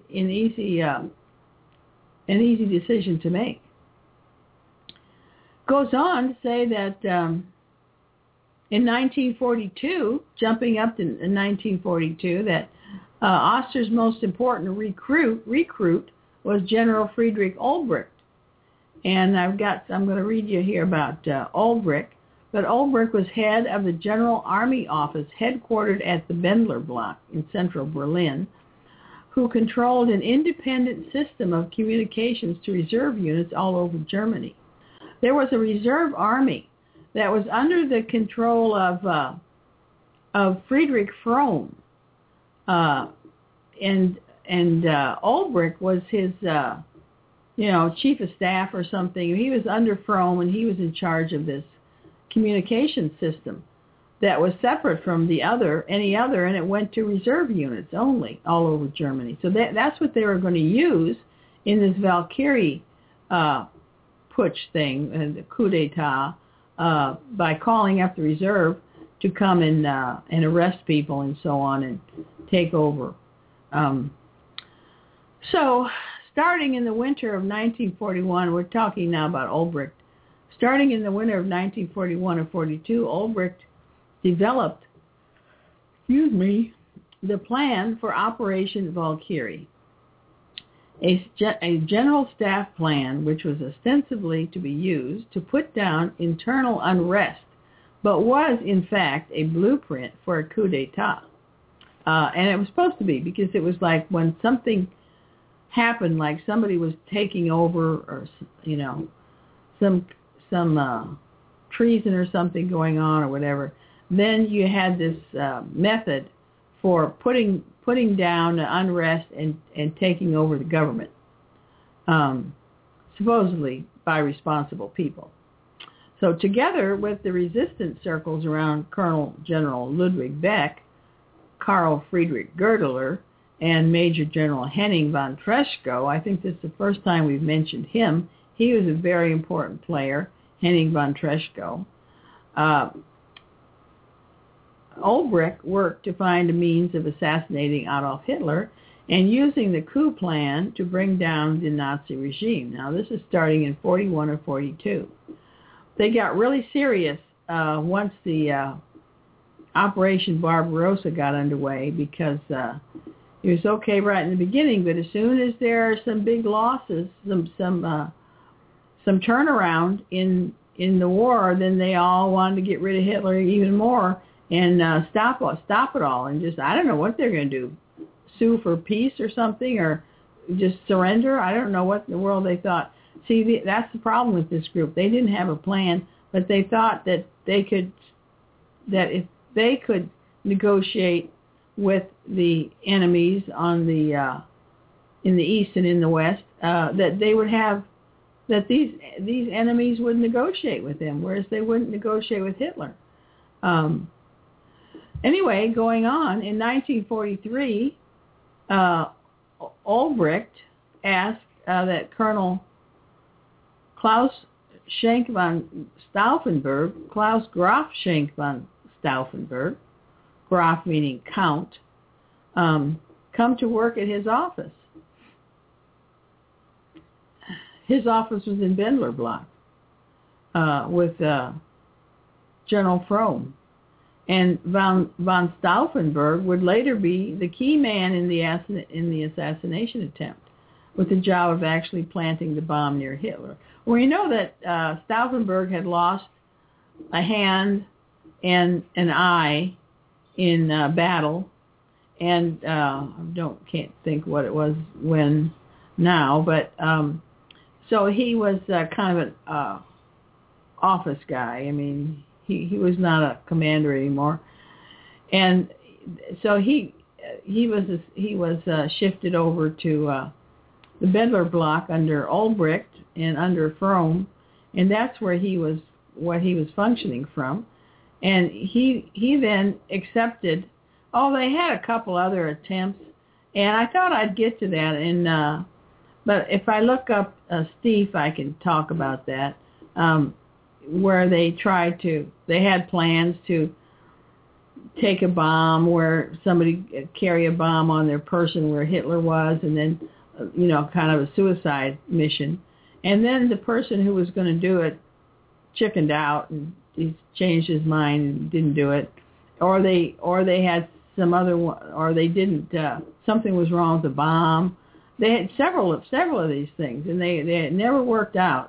decision to make. Goes on to say that in 1942, jumping up to 1942, that Oster's most important recruit was General Friedrich Olbricht. And I'm going to read you here about Olbricht. But Olbricht was head of the General Army Office, headquartered at the Bendler Block in central Berlin, who controlled an independent system of communications to reserve units all over Germany. There was a reserve army that was under the control of Friedrich Fromm, and Olbricht was his chief of staff or something. He was under Fromm, and he was in charge of this communication system that was separate from any other, and it went to reserve units only all over Germany. So that's what they were going to use in this Valkyrie putsch thing, the coup d'etat, by calling up the reserve to come and arrest people and so on and take over. So starting in the winter of 1941, we're talking now about Olbricht. Starting in the winter of 1941 or 42, Olbricht developed, the the plan for Operation Valkyrie, a general staff plan which was ostensibly to be used to put down internal unrest, but was in fact a blueprint for a coup d'etat. And it was supposed to be, because it was like when something happened, like somebody was taking over, or some treason or something going on or whatever, then you had this method for putting down the unrest and taking over the government, supposedly by responsible people. So together with the resistance circles around Colonel General Ludwig Beck, Karl Friedrich Goerdeler, and Major General Henning von Treschow, I think this is the first time we've mentioned him. He was a very important player, Henning von Treschow. Ulbricht worked to find a means of assassinating Adolf Hitler and using the coup plan to bring down the Nazi regime. Now, this is starting in 41 or 42. They got really serious once the Operation Barbarossa got underway, because it was okay right in the beginning, but as soon as there are some big losses, some turnaround in the war, then they all wanted to get rid of Hitler even more and stop it all, and just, I don't know what they're going to do, sue for peace or something, or just surrender. I don't know what in the world they thought. See, that's the problem with this group. They didn't have a plan, but they thought that if they could negotiate with the enemies on the in the east and in the west, that they would have, that these enemies would negotiate with them, whereas they wouldn't negotiate with Hitler. Anyway, going on, in 1943, Ulbricht asked that Colonel Klaus Schenck von Stauffenberg, Klaus Graf Schenck von Stauffenberg, Graf meaning Count, come to work at his office. His office was in Bendler Block with General Fromm. And von Stauffenberg would later be the key man in the assassination attempt, with the job of actually planting the bomb near Hitler. We know that Stauffenberg had lost a hand and an eye in battle, and can't think what it was when now, but so he was kind of an office guy. I mean, he was not a commander anymore, and so he was shifted over to the Bendler Block under Ulbricht and under Fromm, and that's where he was functioning from. And he then accepted. They had a couple other attempts, and I thought I'd get to that. But if I look up Steve, I can talk about that. Where they had plans to take a bomb, where somebody carry a bomb on their person where Hitler was, and then, kind of a suicide mission. And then the person who was going to do it chickened out, and he changed his mind and didn't do it. Or they had some other one, or they didn't, something was wrong with the bomb. They had several of these things, and they never worked out.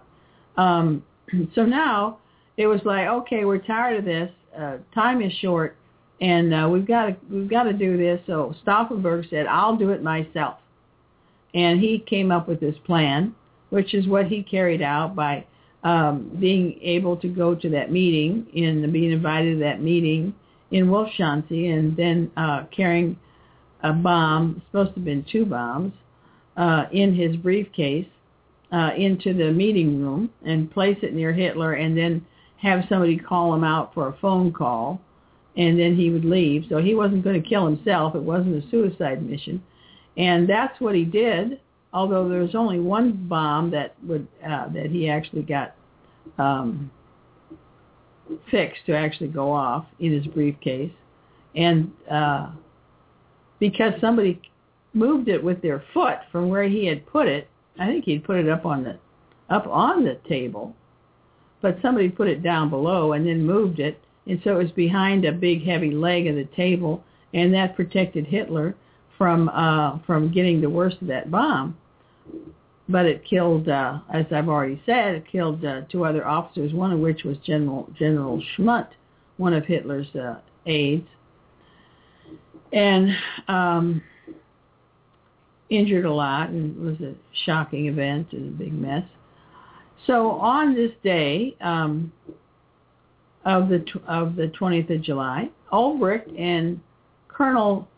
So now it was like, okay, we're tired of this. Time is short, and we've got to do this. So Stauffenberg said, "I'll do it myself," and he came up with this plan, which is what he carried out by being able to go to that meeting and being invited to that meeting in Wolfschanze, and then carrying a bomb, supposed to have been 2 bombs, in his briefcase. Into the meeting room and place it near Hitler, and then have somebody call him out for a phone call, and then he would leave. So he wasn't going to kill himself. It wasn't a suicide mission. And that's what he did, although there was only one bomb that he actually got fixed to actually go off in his briefcase. And because somebody moved it with their foot from where he had put it, I think he'd put it up on the table, but somebody put it down below and then moved it, and so it was behind a big heavy leg of the table, and that protected Hitler from getting the worst of that bomb. But it killed, as I've already said, it killed 2 other officers, one of which was General Schmutt, one of Hitler's aides, and injured a lot, and it was a shocking event and a big mess. So on this day of the 20th of July, Ulbricht and Colonel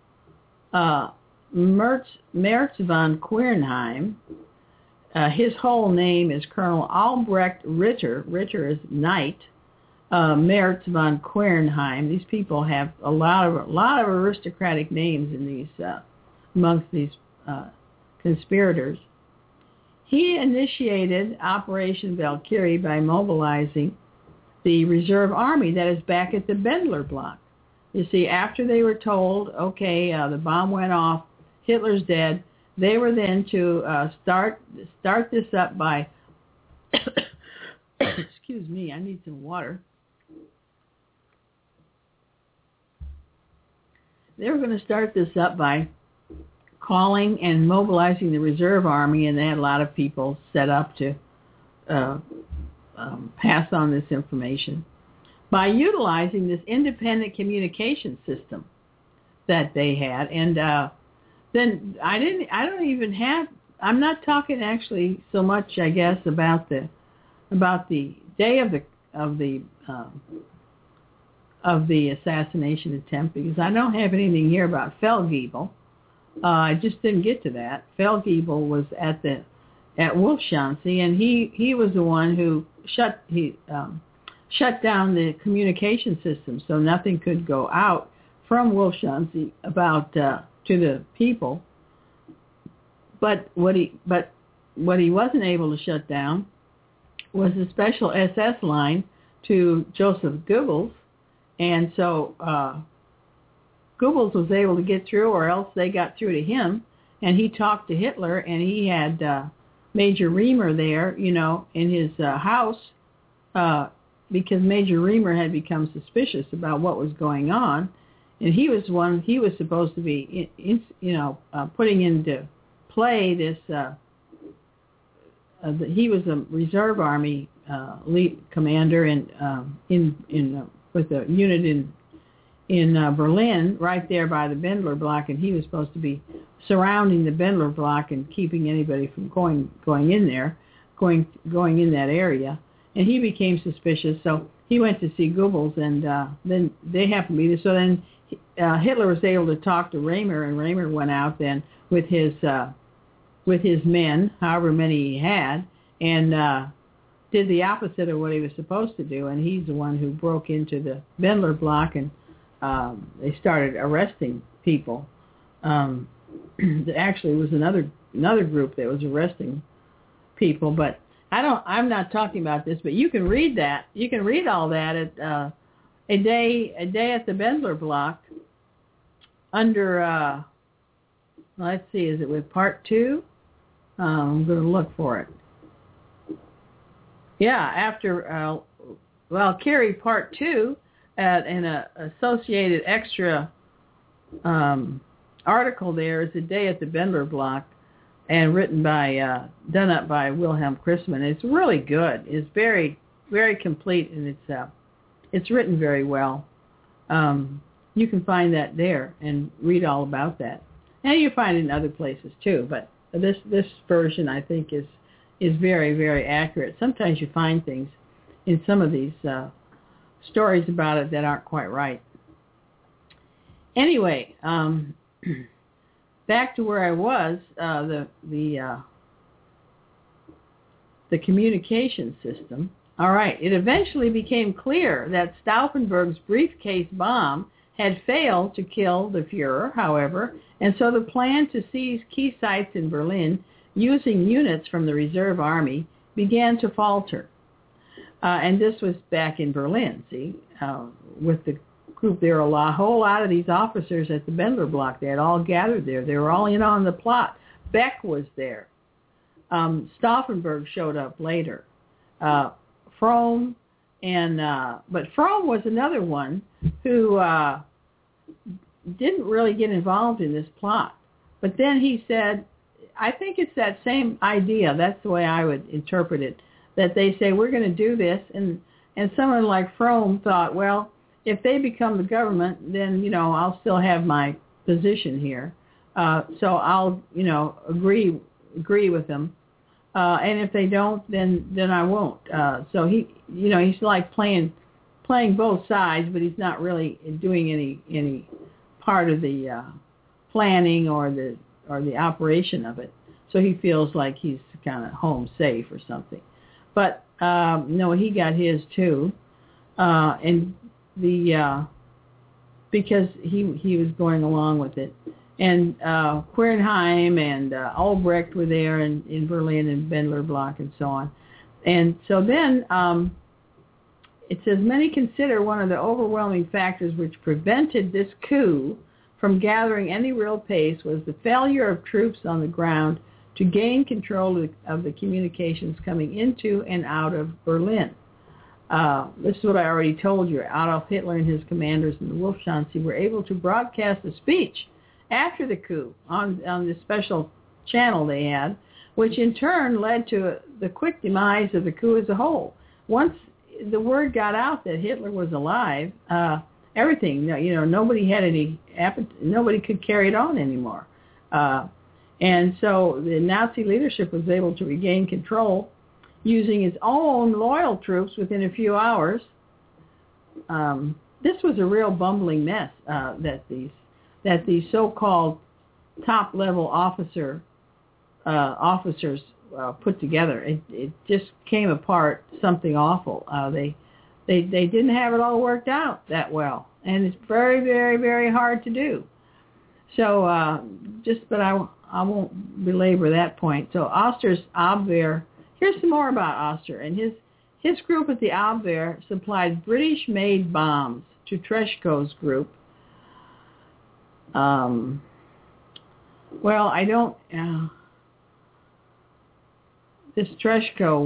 Merz von Quernheim, his whole name is Colonel Albrecht Ritter. Ritter is knight. Merz von Quernheim. These people have a lot of aristocratic names in these amongst these conspirators. He initiated Operation Valkyrie by mobilizing the reserve army that is back at the Bendler block. You see, after they were told, okay, the bomb went off, Hitler's dead, they were then to start this up by, excuse me, I need some water. They were going to start this up by calling and mobilizing the reserve army, and they had a lot of people set up to pass on this information by utilizing this independent communication system that they had. And then I'm not talking actually so much, I guess, about the day of the assassination attempt, because I don't have anything here about Feldgiebel. I just didn't get to that. Feldgiebel was at Wolfschanze, and he was the one who shut down the communication system, so nothing could go out from Wolfschanze about to the people. But what he wasn't able to shut down was the special SS line to Joseph Goebbels, and so Goebbels was able to get through, or else they got through to him, and he talked to Hitler, and he had Major Reimer there, in his house, because Major Reimer had become suspicious about what was going on, and he was supposed to be, putting into play this. He was a reserve army lead commander with a unit in Berlin, right there by the Bendler block, and he was supposed to be surrounding the Bendler block and keeping anybody from going in there, going in that area. And he became suspicious, so he went to see Goebbels, and then they happened to be there. So then Hitler was able to talk to Reimer, and Reimer went out then with his men, however many he had, and did the opposite of what he was supposed to do. And he's the one who broke into the Bendler block, and they started arresting people. Actually, it was another group that was arresting people, but I'm not talking about this. But you can read that. You can read all that at a day at the Bendler block under. Let's see, is it with part 2? I'm going to look for it. Yeah, after Valkyrie part 2. And an associated extra article there is A Day at the Bendler Block, and done up by Wilhelm Christmann. It's really good. It's very, very complete, and it's written very well. You can find that there and read all about that. And you find it in other places too, but this version I think is very, very accurate. Sometimes you find things in some of these stories about it that aren't quite right. Anyway, back to where I was, the communication system. All right, it eventually became clear that Stauffenberg's briefcase bomb had failed to kill the Fuhrer, however, and so the plan to seize key sites in Berlin using units from the reserve army began to falter. And this was back in Berlin, with the group. There were a whole lot of these officers at the Bendler block. They had all gathered there. They were all in on the plot. Beck was there. Stauffenberg showed up later. Fromm, but Fromm was another one who didn't really get involved in this plot. But then he said, I think it's that same idea. That's the way I would interpret it, that they say, we're going to do this. And someone like Fromm thought, well, if they become the government, then, I'll still have my position here. So I'll, agree with them. And if they don't, then I won't. So he's like playing both sides, but he's not really doing any part of the planning or the operation of it. So he feels like he's kind of home safe or something. But no, he got his too, and because he was going along with it. And Quernheim and Albrecht were there in Berlin, and Bendler Block and so on. And so then it says, many consider one of the overwhelming factors which prevented this coup from gathering any real pace was the failure of troops on the ground to gain control of the communications coming into and out of Berlin. This is what I already told you. Adolf Hitler and his commanders in the Wolfschanze were able to broadcast a speech after the coup on the special channel they had, which in turn led to the quick demise of the coup as a whole. Once the word got out that Hitler was alive, everything, nobody had nobody could carry it on anymore. And so the Nazi leadership was able to regain control using its own loyal troops within a few hours. This was a real bumbling mess that these so-called top-level officers put together. It just came apart but awful. They didn't have it all worked out that well, and it's very, very, very hard to do. So but I won't belabor that point. So Oster's Abwehr. Here's some more about Oster. And his group at the Abwehr supplied British-made bombs to Treshko's group. This Treshko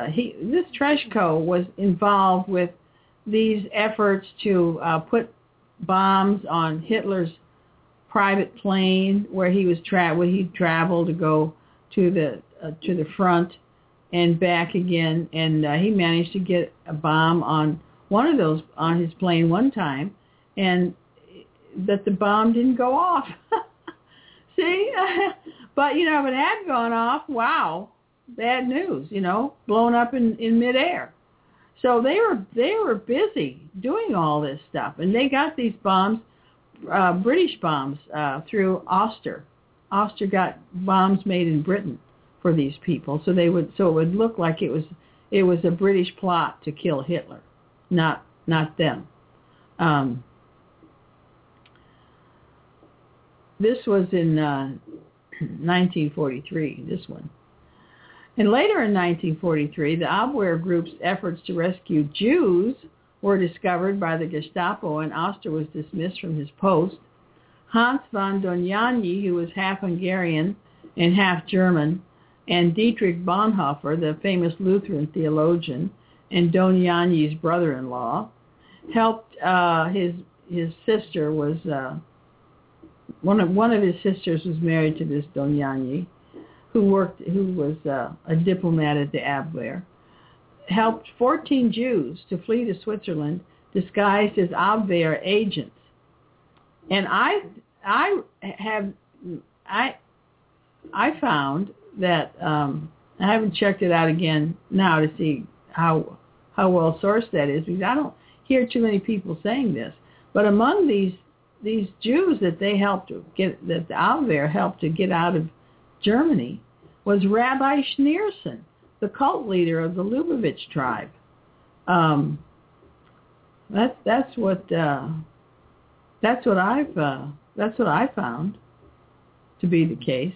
was involved with these efforts to put bombs on Hitler's private plane where he traveled to go to the front and back again, and he managed to get a bomb on one of those on his plane one time, and that the bomb didn't go off. See? But if it had gone off, wow, bad news, blown up in midair. So they were busy doing all this stuff, and they got these bombs, British bombs, through Oster. Oster got bombs made in Britain for these people, so it would look like it was a British plot to kill Hitler, not them. This was in 1943. This one. And later in 1943, the Abwehr group's efforts to rescue Jews were discovered by the Gestapo, and Oster was dismissed from his post. Hans von Dohnányi, who was half Hungarian and half German, and Dietrich Bonhoeffer, the famous Lutheran theologian and Dohnányi's brother-in-law, helped. His sister was one of his sisters was married to this Dohnányi, who was a diplomat at the Abwehr, helped 14 Jews to flee to Switzerland disguised as Abwehr agents. And I found that I haven't checked it out again now to see how well sourced that is, because I don't hear too many people saying this. But among these Jews that they helped to get, that the Abwehr helped to get out of Germany, was Rabbi Schneerson, the cult leader of the Lubavitch tribe. That's what I found to be the case,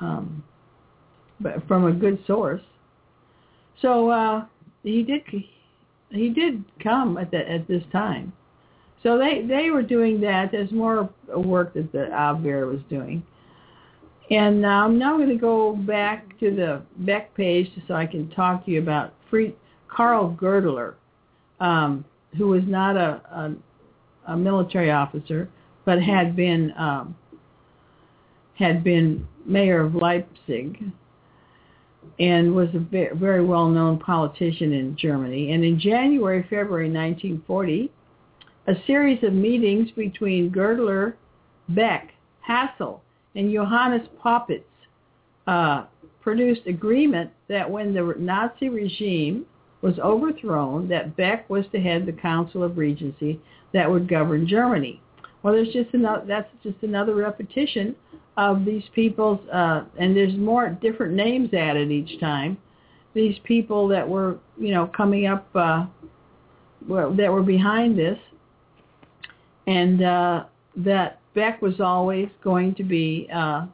but from a good source. So he did come at this time. So they were doing that. There's more work that the Abwehr was doing. And I'm now going to go back to the Beck page so I can talk to you about Karl Girdler, who was not a military officer, but had been mayor of Leipzig and was a very well-known politician in Germany. And in January, February 1940, a series of meetings between Girdler, Beck, Hassel, and Johannes Popitz produced agreement that when the Nazi regime was overthrown, that Beck was to head the Council of Regency that would govern Germany. Well, that's just another repetition of these people's, and there's more different names added each time. These people that were, coming up, that were behind this, and that Beck was always going to be, the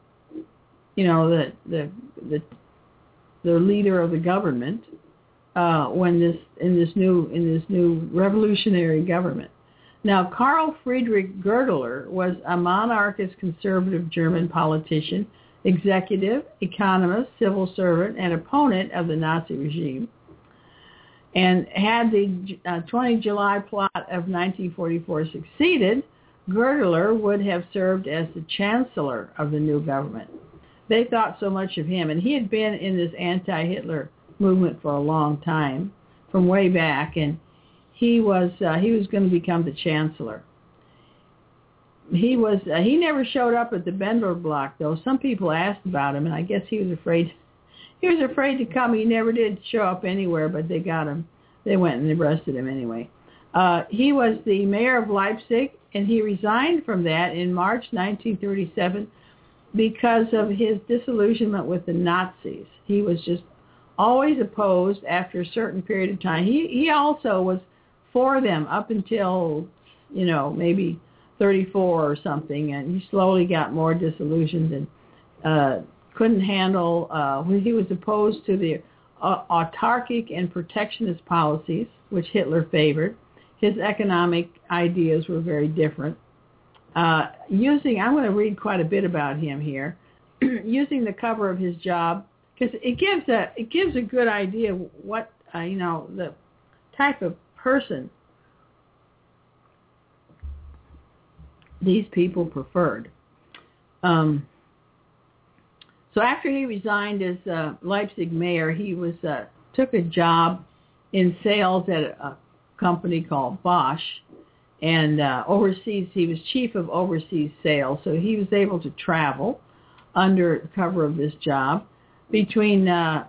leader of the government in this new revolutionary government. Now, Karl Friedrich Girdler was a monarchist conservative German politician, executive, economist, civil servant, and opponent of the Nazi regime. And had the 20 July plot of 1944 succeeded, Girdler would have served as the chancellor of the new government. They thought so much of him, and he had been in this anti-Hitler movement for a long time, from way back, and he was going to become the chancellor. He never showed up at the Bendler block, though. Some people asked about him, and I guess he was afraid. He was afraid to come. He never did show up anywhere, but they got him. They went and arrested him anyway. He was the mayor of Leipzig, and he resigned from that in March 1937 because of his disillusionment with the Nazis. He was just always opposed after a certain period of time. He also was for them up until, maybe 34 or something, and he slowly got more disillusioned and couldn't handle, he was opposed to the autarkic and protectionist policies, which Hitler favored. His economic ideas were very different. I'm going to read quite a bit about him here, using the cover of his job, because it gives a good idea of what, the type of person these people preferred. So after he resigned as Leipzig mayor, he took a job in sales at a company called Bosch, and he was chief of overseas sales, so he was able to travel under cover of this job. Between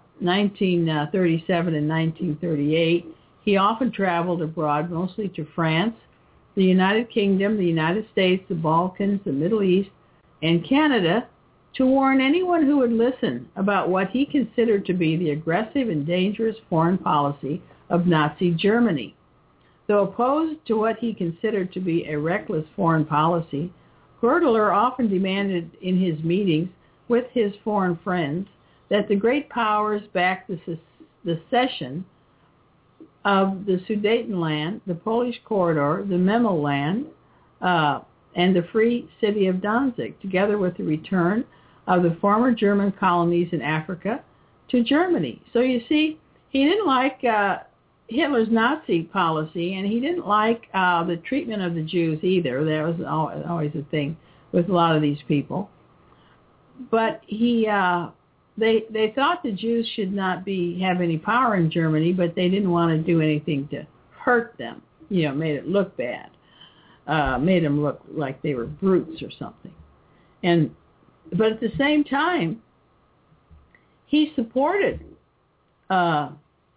1937 and 1938, he often traveled abroad, mostly to France, the United Kingdom, the United States, the Balkans, the Middle East, and Canada, to warn anyone who would listen about what he considered to be the aggressive and dangerous foreign policy of Nazi Germany. Though opposed to what he considered to be a reckless foreign policy, Girdler often demanded in his meetings with his foreign friends that the great powers back the cession of the Sudetenland, the Polish Corridor, the Memel and the free city of Danzig, together with the return of the former German colonies in Africa to Germany. So you see, he didn't like Hitler's Nazi policy, and he didn't like the treatment of the Jews either. That was always a thing with a lot of these people. But they thought the Jews should not have any power in Germany, but they didn't want to do anything to hurt them. Made it look bad. Made them look like they were brutes or something. But at the same time, he supported the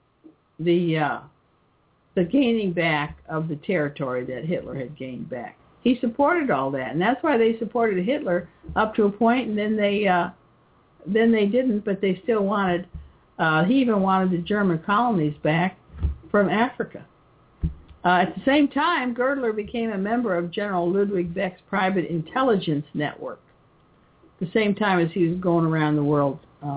gaining back of the territory that Hitler had gained back. He supported all that, and that's why they supported Hitler up to a point, and then they didn't, but they still wanted. He even wanted the German colonies back from Africa. At the same time, Girdler became a member of General Ludwig Beck's private intelligence network. At the same time as he was going around the world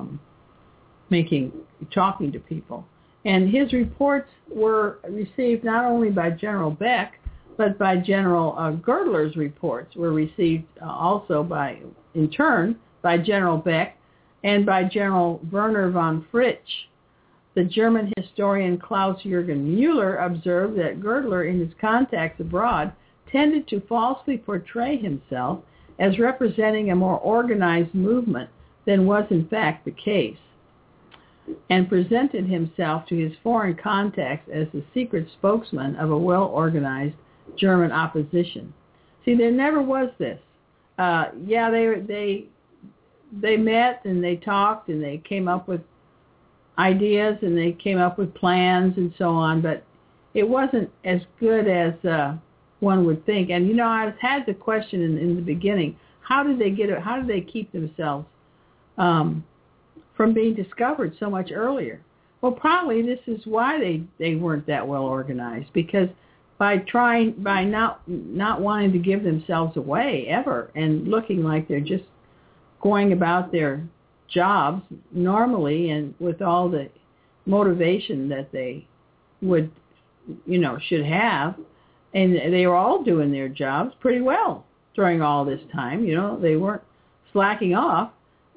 talking to people. And his reports were received not only by General Beck, but by General Girdler's reports were received also in turn by General Beck and by General Werner von Fritsch. The German historian Klaus-Jürgen Müller observed that Girdler, in his contacts abroad, tended to falsely portray himself as representing a more organized movement than was in fact the case, and presented himself to his foreign contacts as the secret spokesman of a well-organized German opposition. See, there never was this. They met and they talked and they came up with ideas and they came up with plans and so on, but it wasn't as good as one would think. And, you know, I had the question in the beginning, how did they keep themselves from being discovered so much earlier? Well, probably this is why they weren't that well organized, because by not wanting to give themselves away ever and looking like they're just going about their jobs normally and with all the motivation that they would, should have, and they were all doing their jobs pretty well during all this time. They weren't slacking off.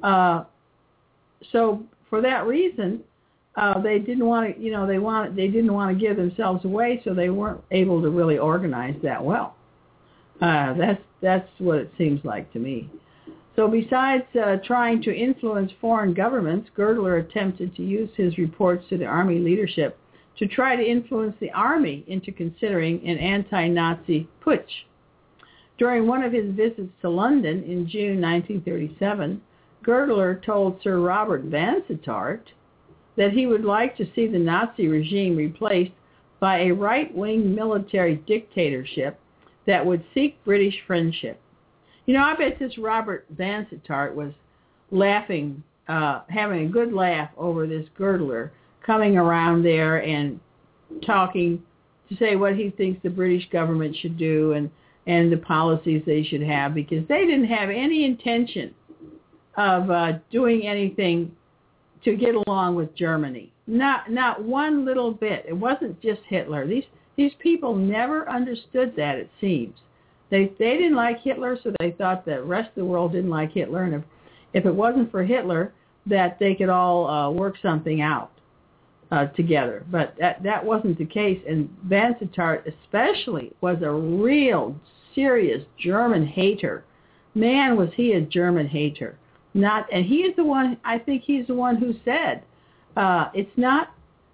So for that reason, they didn't want to, they didn't want to give themselves away, so they weren't able to really organize that well. That's what it seems like to me. So besides trying to influence foreign governments, Girdler attempted to use his reports to the Army leadership to try to influence the Army into considering an anti-Nazi putsch. During one of his visits to London in June 1937, Girdler told Sir Robert Vansittart that he would like to see the Nazi regime replaced by a right-wing military dictatorship that would seek British friendship. I bet this Robert Vansittart was laughing, having a good laugh over this Girdler coming around there and talking to say what he thinks the British government should do and the policies they should have, because they didn't have any intention of doing anything to get along with Germany. Not one little bit. It wasn't just Hitler. These people never understood that, it seems. They didn't like Hitler, so they thought the rest of the world didn't like Hitler, and if it wasn't for Hitler, that they could all work something out together. But that wasn't the case, and Vansittart especially was a real serious German hater. Man, was he a German hater. And he is the one, I think he's the one who said, it's not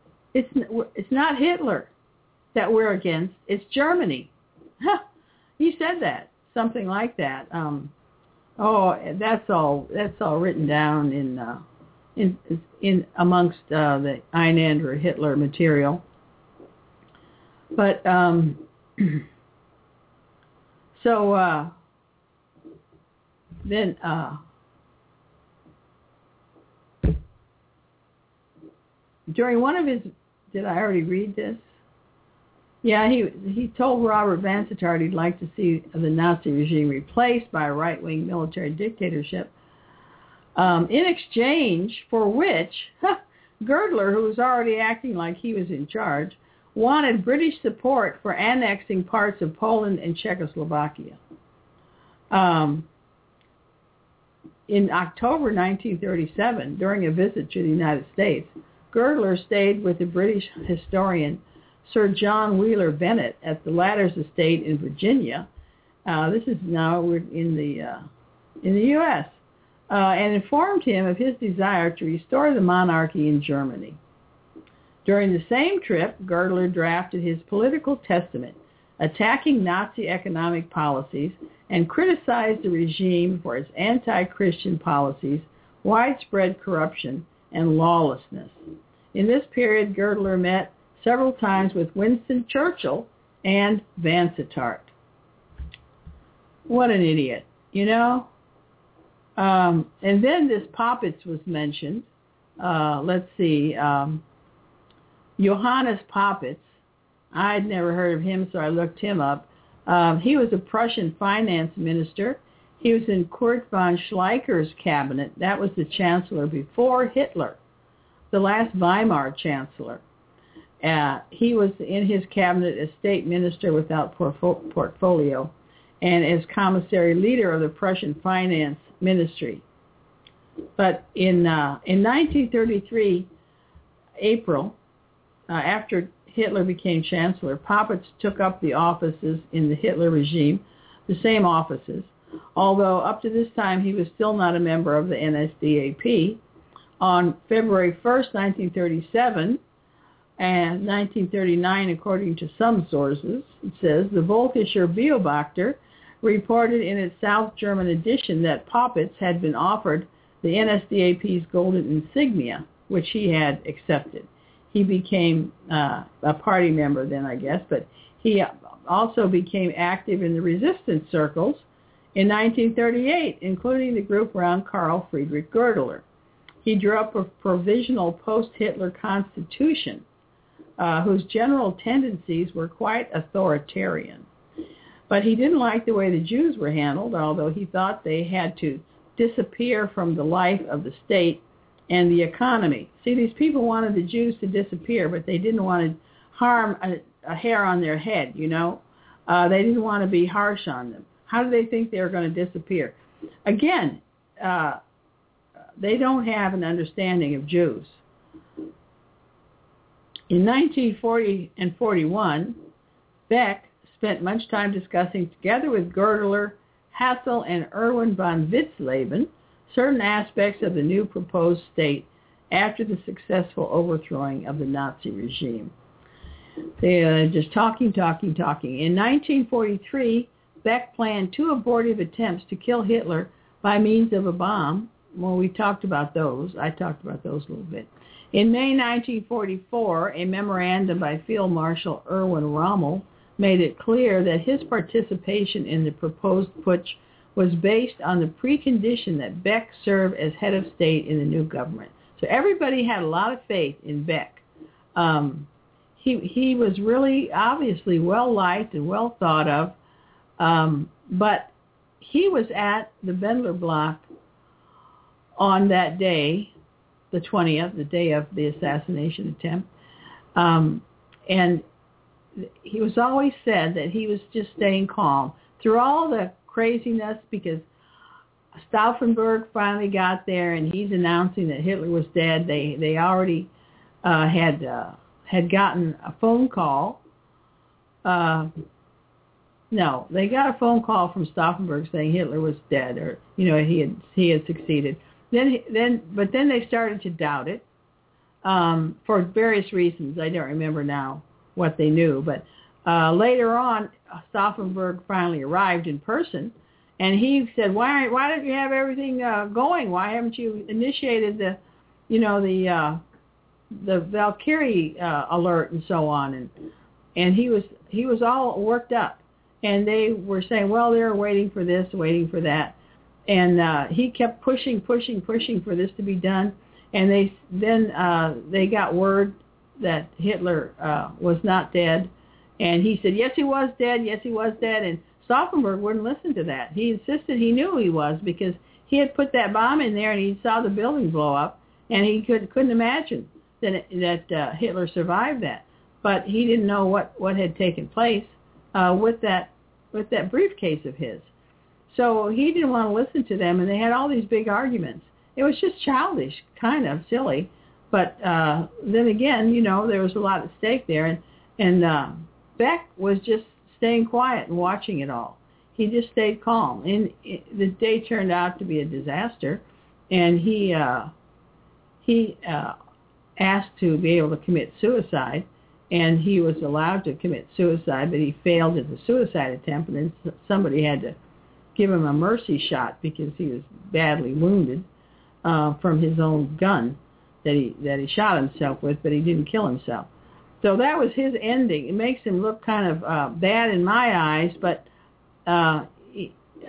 Hitler that we're against, it's Germany. He said that, something like that. That's all written down in amongst the Einander Hitler material. But then during one of his, did I already read this? Yeah, he told Robert Vansittart he'd like to see the Nazi regime replaced by a right-wing military dictatorship, in exchange for which Girdler, who was already acting like he was in charge, wanted British support for annexing parts of Poland and Czechoslovakia. In October 1937, during a visit to the United States, Girdler stayed with the British historian Sir John Wheeler Bennett at the latter's estate in Virginia. This is now in the U.S. And informed him of his desire to restore the monarchy in Germany. During the same trip, Girdler drafted his political testament, attacking Nazi economic policies, and criticized the regime for its anti-Christian policies, widespread corruption, and lawlessness. In this period, Girdler met several times with Winston Churchill and Vansittart. What an idiot, And then this Poppitz was mentioned. Let's see. Johannes Poppitz. I'd never heard of him, so I looked him up. He was a Prussian finance minister. He was in Kurt von Schleicher's cabinet. That was the chancellor before Hitler, the last Weimar chancellor. He was in his cabinet as state minister without portfolio and as commissary leader of the Prussian finance ministry. But in 1933, April, after Hitler became chancellor, Popitz took up the offices in the Hitler regime, the same offices, although up to this time he was still not a member of the NSDAP. On February 1st, 1937, and 1939, according to some sources, it says, the Völkischer Beobachter reported in its South German edition that Popitz had been offered the NSDAP's golden insignia, which he had accepted. He became a party member then, I guess, but he also became active in the resistance circles in 1938, including the group around Karl Friedrich Goerdeler. He drew up a provisional post-Hitler constitution whose general tendencies were quite authoritarian. But he didn't like the way the Jews were handled, although he thought they had to disappear from the life of the state and the economy. See, these people wanted the Jews to disappear, but they didn't want to harm a hair on their head, you know. They didn't want to be harsh on them. How do they think they were going to disappear? Again, they don't have an understanding of Jews. In 1940 and 41, Beck spent much time discussing, together with Goerdeler, Hassel, and Erwin von Witzleben, certain aspects of the new proposed state after the successful overthrowing of the Nazi regime. They are just talking. In 1943, Beck planned 2 abortive attempts to kill Hitler by means of a bomb. Well, we talked about those. I talked about those a little bit. In May 1944, a memorandum by Field Marshal Erwin Rommel made it clear that his participation in the proposed putsch was based on the precondition that Beck serve as head of state in the new government. So everybody had a lot of faith in Beck. He was really obviously well-liked and well thought of, but he was at the Bendler Block on that day, the 20th, the day of the assassination attempt, and he was always said that he was just staying calm through all the craziness, because Stauffenberg finally got there and he's announcing that Hitler was dead. They already had gotten a phone call. No, they got a phone call from Stauffenberg saying Hitler was dead, or he had succeeded. But then they started to doubt it for various reasons. I don't remember now what they knew, but later on, Stauffenberg finally arrived in person, and he said, "Why don't you have everything going? Why haven't you initiated the Valkyrie alert and so on?" And he was all worked up, and they were saying, "Well, they're waiting for this, waiting for that," and he kept pushing for this to be done, and they got word that Hitler was not dead. And he said, yes, he was dead, and Stauffenberg wouldn't listen to that. He insisted he knew he was, because he had put that bomb in there and he saw the building blow up, and he couldn't imagine that Hitler survived that. But he didn't know what had taken place with that briefcase of his. So he didn't want to listen to them, and they had all these big arguments. It was just childish, kind of silly. But then again, there was a lot at stake there, and Beck was just staying quiet and watching it all. He just stayed calm. And the day turned out to be a disaster, and he asked to be able to commit suicide, and he was allowed to commit suicide, but he failed at the suicide attempt, and then somebody had to give him a mercy shot because he was badly wounded from his own gun that he shot himself with, but he didn't kill himself. So that was his ending. It makes him look kind of bad in my eyes, but he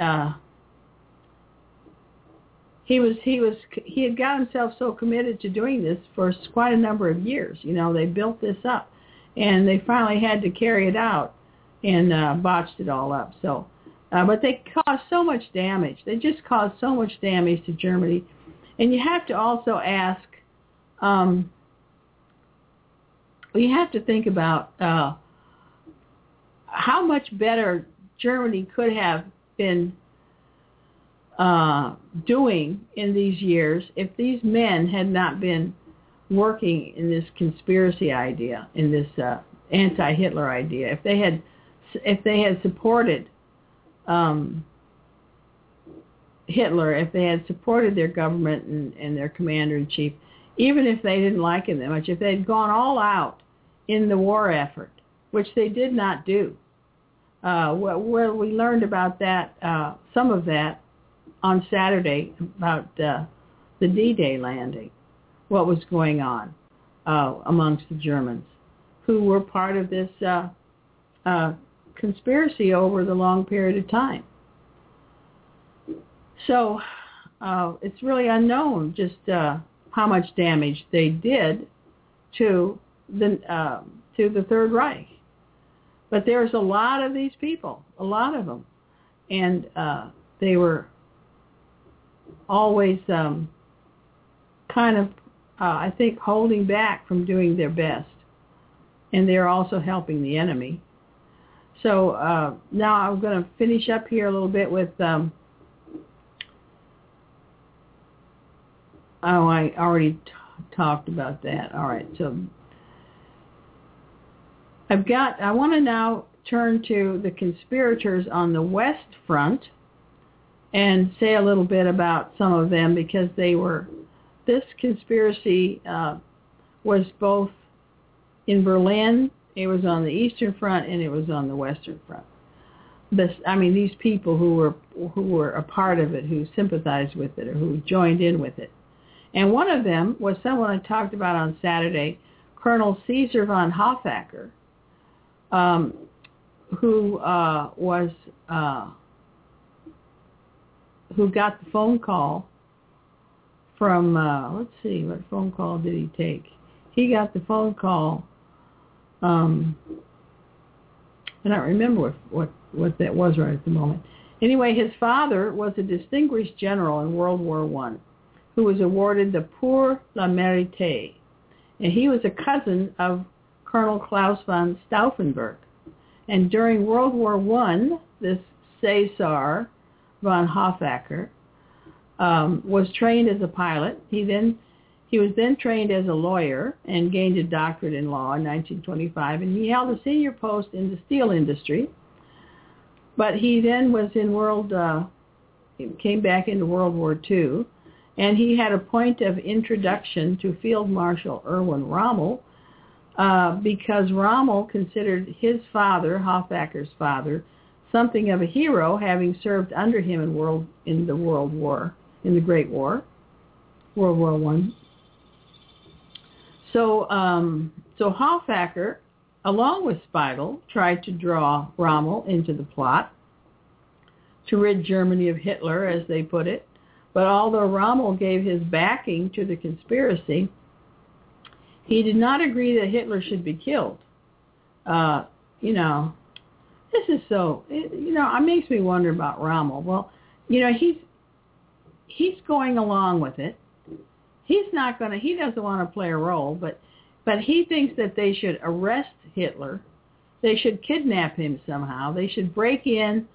had got himself so committed to doing this for quite a number of years. They built this up, and they finally had to carry it out and botched it all up. So, but they caused so much damage. They just caused so much damage to Germany, and you have to also ask. You have to think about how much better Germany could have been doing in these years if these men had not been working in this conspiracy idea, in this anti-Hitler idea. If they had supported Hitler, if they had supported their government and their commander-in-chief, even if they didn't like him that much, if they had gone all out in the war effort, which they did not do, where we learned about that, some of that on Saturday about the D-Day landing, what was going on amongst the Germans, who were part of this conspiracy over the long period of time. So it's really unknown just how much damage they did to the Third Reich. But there's a lot of these people, a lot of them, and they were always kind of, I think, holding back from doing their best, and they're also helping the enemy. So now I'm going to finish up here a little bit with. I already talked about that. All right, so I want to now turn to the conspirators on the West Front and say a little bit about some of them, because this conspiracy was both in Berlin, it was on the Eastern Front, and it was on the Western Front. These people who were a part of it, who sympathized with it, or who joined in with it. And one of them was someone I talked about on Saturday, Colonel Caesar von Hoffacker, who got the phone call from, let's see, what phone call did he take? He got the phone call, I don't remember what that was right at the moment. Anyway, his father was a distinguished general in World War I, who was awarded the Pour la Mérite, and he was a cousin of Colonel Klaus von Stauffenberg. And during World War I, this Caesar von Hoffacker was trained as a pilot. He was then trained as a lawyer and gained a doctorate in law in 1925, and he held a senior post in the steel industry. But he then was came back into World War II, and he had a point of introduction to Field Marshal Erwin Rommel, because Rommel considered his father, Hoffacker's father, something of a hero, having served under him in the Great War, World War I. So Hoffacker, along with Speidel, tried to draw Rommel into the plot to rid Germany of Hitler, as they put it. But although Rommel gave his backing to the conspiracy, he did not agree that Hitler should be killed. This is so, it makes me wonder about Rommel. Well, he's going along with it. He doesn't want to play a role, but he thinks that they should arrest Hitler. They should kidnap him somehow. They should break in,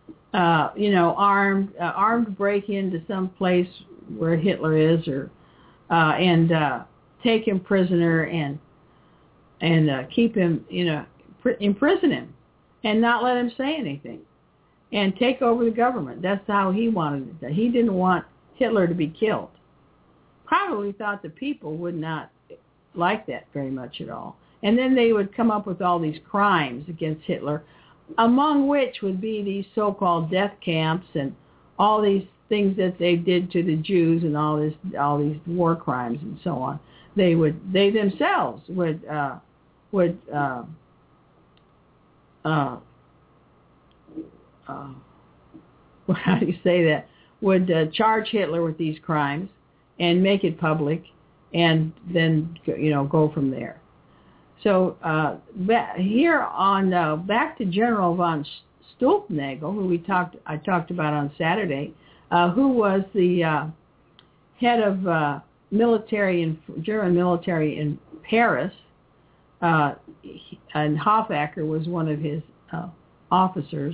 armed break into some place where Hitler is, and take him prisoner and keep him, imprison him and not let him say anything and take over the government. That's how he wanted it. He didn't want Hitler to be killed. Probably thought the people would not like that very much at all. And then they would come up with all these crimes against Hitler, among which would be these so-called death camps and all these things that they did to the Jews and all these war crimes and so on. They themselves would how do you say that? Would charge Hitler with these crimes and make it public, and then go from there. So here on back to General von Stulpnagel, who I talked about on Saturday, who was the head of German military in Paris, and Hoffacker was one of his officers.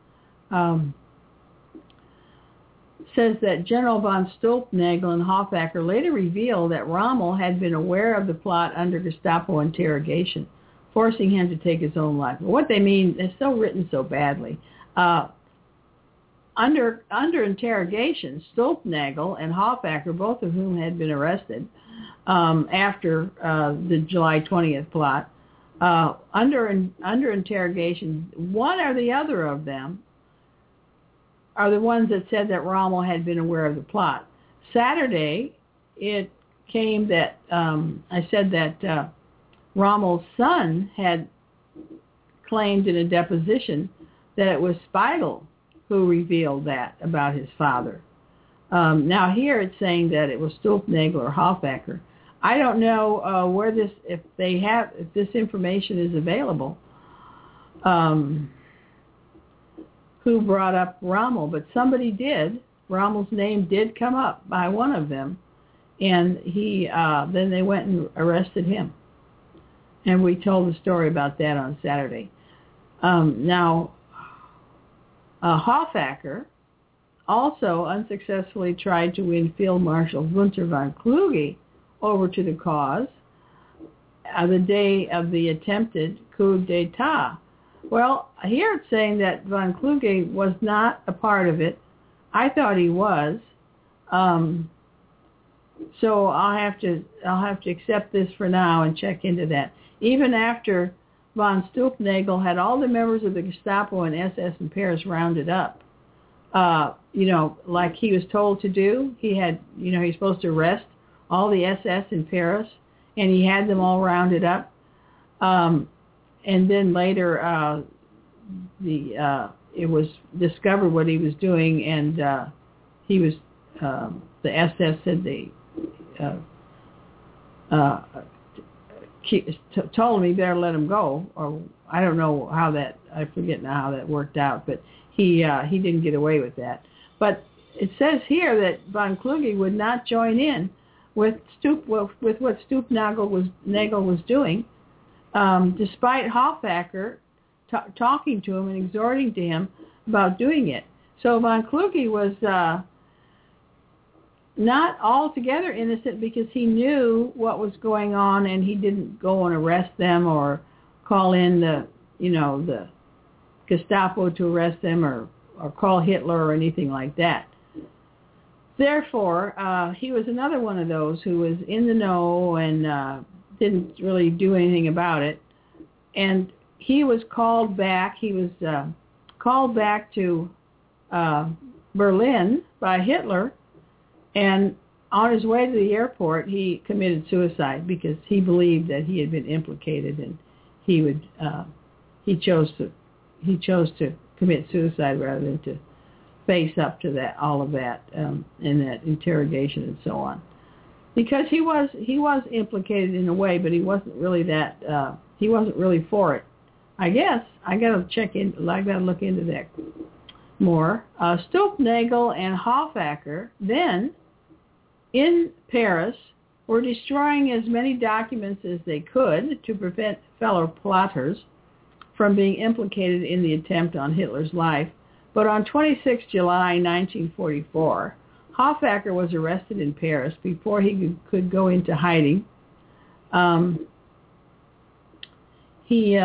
Says that General von Stulpnagel and Hoffacker later revealed that Rommel had been aware of the plot under Gestapo interrogation forcing him to take his own life. But what they mean, it's so written so badly. Under interrogation, Stulpnagel and Hoffacker, both of whom had been arrested after the July 20th plot, under interrogation, one or the other of them are the ones that said that Rommel had been aware of the plot. Saturday, it came that I said that Rommel's son had claimed in a deposition that it was Speidel who revealed that about his father. Now here it's saying that it was Stulpnagel or Hoffacker. I don't know where this, if this information is available, who brought up Rommel, but somebody did. Rommel's name did come up by one of them, and then they went and arrested him. And we told the story about that on Saturday. Now, Hoffacker also unsuccessfully tried to win Field Marshal Gunther von Kluge over to the cause the day of the attempted coup d'etat. Well, here it's saying that von Kluge was not a part of it. I thought he was. So I'll have to accept this for now and check into that. Even after von Stulpnagel had all the members of the Gestapo and SS in Paris rounded up, like he was told to do. He had, he's supposed to arrest all the SS in Paris, and he had them all rounded up. And then later, it was discovered what he was doing, and he was the SS said they told him he better let him go, or I don't know how that, I forget now how that worked out, but he didn't get away with that. But it says here that von Kluge would not join in with what Stulpnagel was doing, despite Hoffacker talking to him and exhorting to him about doing it. So von Kluge was not altogether innocent because he knew what was going on, and he didn't go and arrest them or call in the Gestapo to arrest them or call Hitler or anything like that. Therefore, he was another one of those who was in the know and didn't really do anything about it. And he was called back. He was called back to Berlin by Hitler, and on his way to the airport, he committed suicide because he believed that he had been implicated, and he chose to commit suicide rather than to face up to all of that in that interrogation and so on. Because he was implicated in a way, but he wasn't really he wasn't really for it. I guess I got to look into that more. Stulpnagel and Hoffacker then in Paris were destroying as many documents as they could to prevent fellow plotters from being implicated in the attempt on Hitler's life. But on 26 July 1944, Hoffacker was arrested in Paris before he could go into hiding. He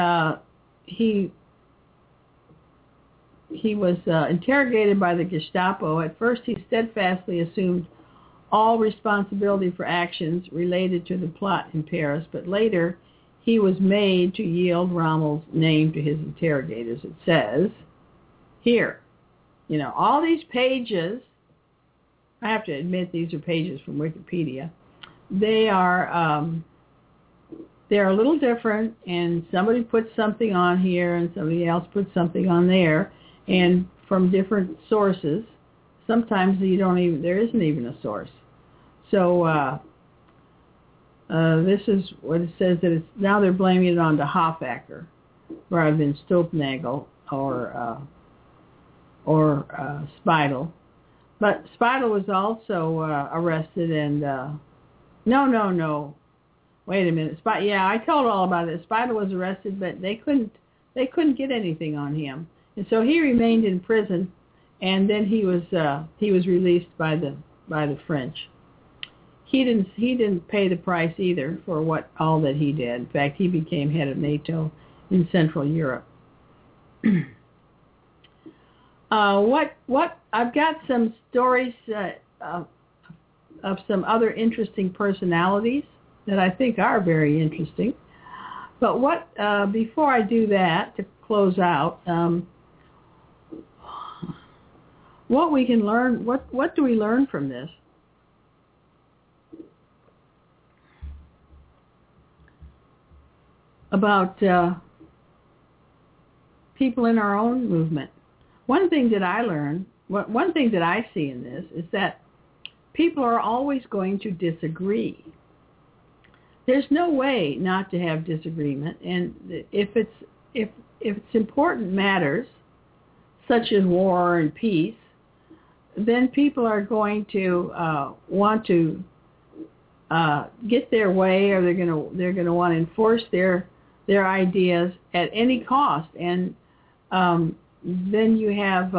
was interrogated by the Gestapo. At first, he steadfastly assumed all responsibility for actions related to the plot in Paris, but later he was made to yield Rommel's name to his interrogators. It says here, all these pages, I have to admit these are pages from Wikipedia, they're a little different, and somebody puts something on here and somebody else puts something on there, and from different sources. Sometimes there isn't even a source. So this is what it says, that now they're blaming it on to Hoffacker rather than Stulpnagel or Speidel. But Speidel was also arrested and no. Wait a minute. I told all about it. Speidel was arrested, but they couldn't get anything on him, and so he remained in prison. And then he was released by the French. he didn't pay the price either for all that he did. In fact, he became head of NATO in Central Europe. I've got some stories of some other interesting personalities that I think are very interesting. But before I do that, to close out, what we can learn, what do we learn from this? About people in our own movement. One thing that I learned, one thing that I see in this is that people are always going to disagree. There's no way not to have disagreement, and if it's important matters, such as war and peace, then people are going to want to get their way, or they're going to want to enforce their ideas at any cost, and then you have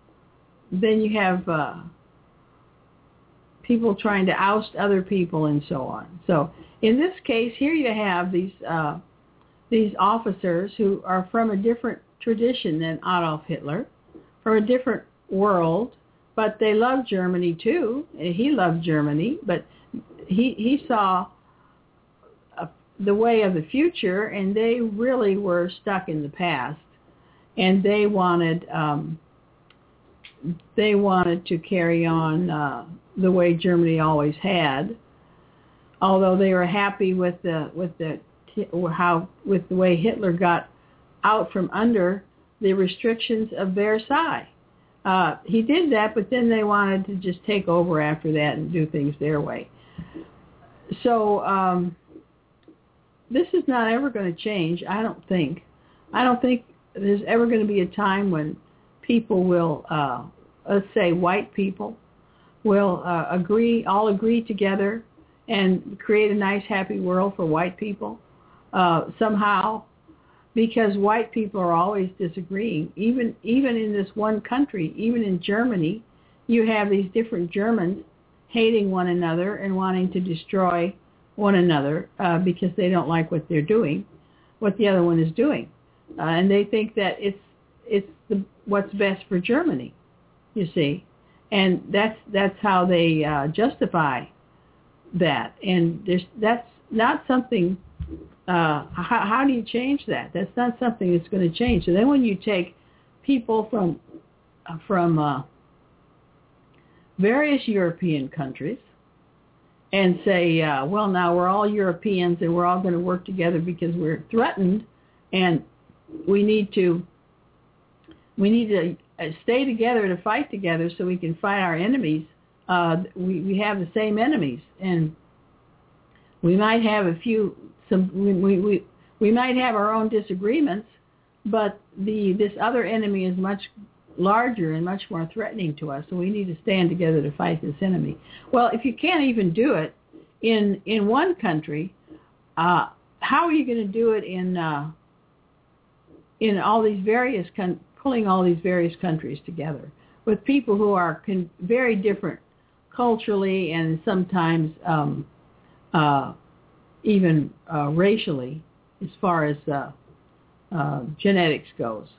people trying to oust other people and so on. So in this case, here you have these officers who are from a different tradition than Adolf Hitler, from a different world, but they love Germany too. He loved Germany, but he saw the way of the future, and they really were stuck in the past, and they wanted to carry on the way Germany always had, although they were happy with the way Hitler got out from under the restrictions of Versailles. He did that, but then they wanted to just take over after that and do things their way. So this is not ever going to change, I don't think. I don't think there's ever going to be a time when people will, let's say white people, will all agree together and create a nice, happy world for white people somehow, because white people are always disagreeing. Even in this one country, even in Germany, you have these different Germans hating one another and wanting to destroy one another because they don't like what they're doing, what the other one is doing, and they think that it's what's best for Germany, you see, and that's how they justify that, and that's not something. How do you change that? That's not something that's going to change. So then, when you take people from various European countries and say, well, now we're all Europeans and we're all going to work together because we're threatened, and we need to stay together to fight together so we can fight our enemies. We have the same enemies, and we might have we might have our own disagreements, but this other enemy is much larger and much more threatening to us, so we need to stand together to fight this enemy. Well, if you can't even do it in one country, how are you going to do it in all these various pulling all these various countries together with people who are very different culturally and sometimes even racially, as far as genetics goes.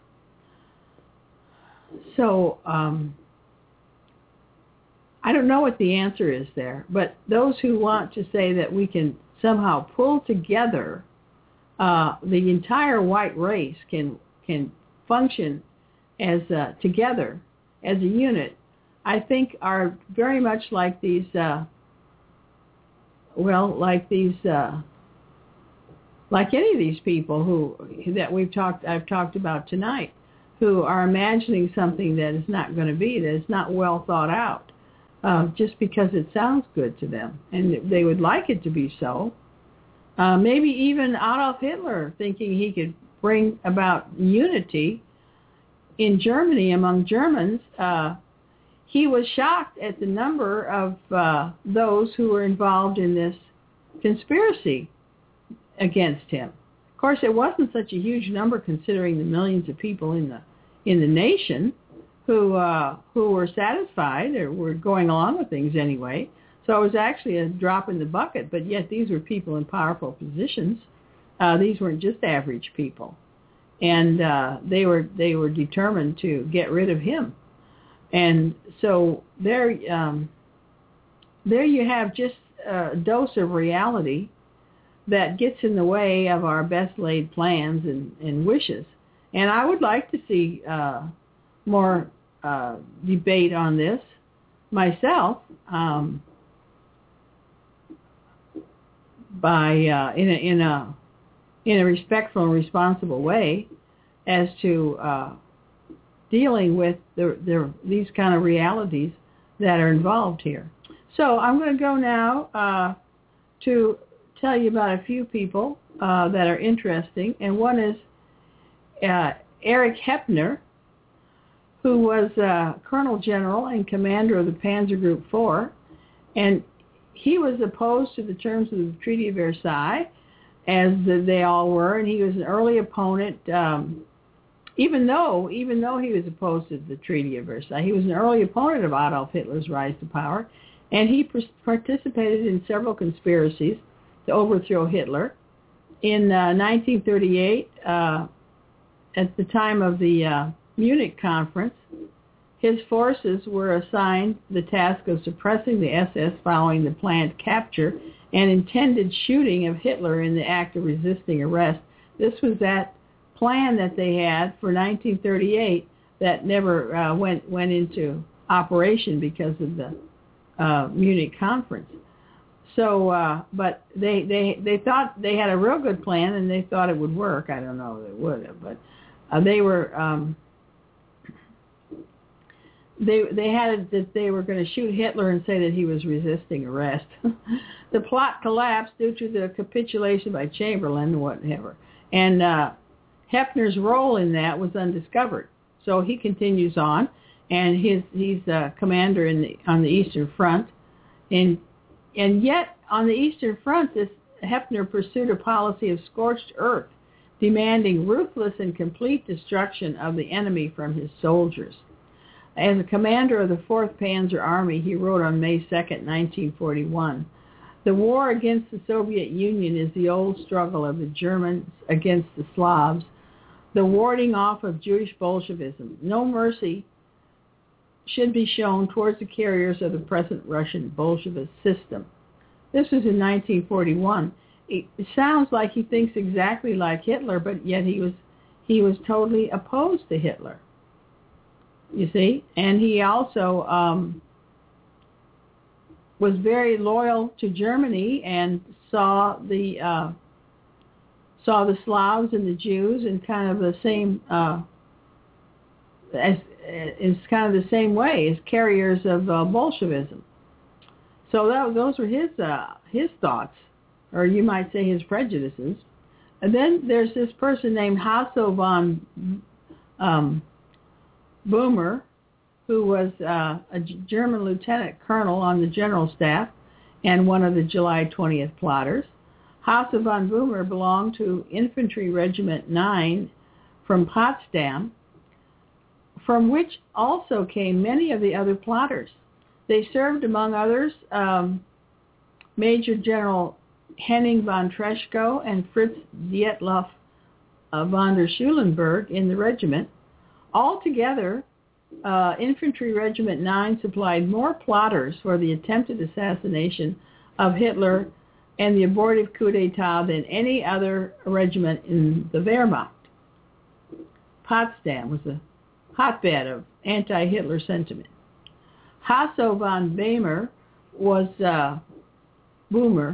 So I don't know what the answer is there, but those who want to say that we can somehow pull together the entire white race can function as together as a unit, I think are very much like these like any of these people I've talked about tonight, who are imagining something that is not going to be, that is not well thought out, just because it sounds good to them, and they would like it to be so. Maybe even Adolf Hitler, thinking he could bring about unity in Germany among Germans, he was shocked at the number of those who were involved in this conspiracy against him. Of course, it wasn't such a huge number considering the millions of people in the nation who were satisfied or were going along with things anyway. So it was actually a drop in the bucket, but yet these were people in powerful positions. These weren't just average people. And they were determined to get rid of him. And so there you have just a dose of reality that gets in the way of our best laid plans and wishes. And I would like to see more debate on this myself, by in a respectful and responsible way as to dealing with these kind of realities that are involved here. So I'm going to go now to tell you about a few people that are interesting, and one is Erich Heppner, who was Colonel General and commander of the Panzer Group 4, and he was opposed to the terms of the Treaty of Versailles, as they all were, and he was an early opponent. Even though he was opposed to the Treaty of Versailles, he was an early opponent of Adolf Hitler's rise to power, and he participated in several conspiracies to overthrow Hitler. In 1938, at the time of the Munich Conference, his forces were assigned the task of suppressing the SS following the planned capture and intended shooting of Hitler in the act of resisting arrest. This was that plan that they had for 1938 that never went into operation because of the Munich Conference. So, but they thought they had a real good plan, and they thought it would work. I don't know if it would have, but they were they had it that they were going to shoot Hitler and say that he was resisting arrest. The plot collapsed due to the capitulation by Chamberlain or whatever, and Heppner's role in that was undiscovered. So he continues on, and he's commander on the Eastern Front, and yet on the Eastern Front, this Heppner pursued a policy of scorched earth, demanding ruthless and complete destruction of the enemy from his soldiers. As a commander of the 4th Panzer Army, he wrote on May 2nd, 1941, "The war against the Soviet Union is the old struggle of the Germans against the Slavs, the warding off of Jewish Bolshevism. No mercy should be shown towards the carriers of the present Russian Bolshevist system." This was in 1941. It sounds like he thinks exactly like Hitler, but yet he was totally opposed to Hitler. You see, and he also was very loyal to Germany and saw the Slavs and the Jews in kind of the same the same way as carriers of Bolshevism. So those were his thoughts, or you might say his prejudices. And then there's this person named Hasso von Böhmer, who was a German lieutenant colonel on the general staff and one of the July 20th plotters. Hasso von Böhmer belonged to Infantry Regiment 9 from Potsdam, from which also came many of the other plotters. They served, among others, Major General Henning von Treschko and Fritz Dietloff von der Schulenburg in the regiment. Altogether, Infantry Regiment 9 supplied more plotters for the attempted assassination of Hitler and the abortive coup d'etat than any other regiment in the Wehrmacht. Potsdam was a hotbed of anti-Hitler sentiment. Hasso von Böhmer was Böhmer.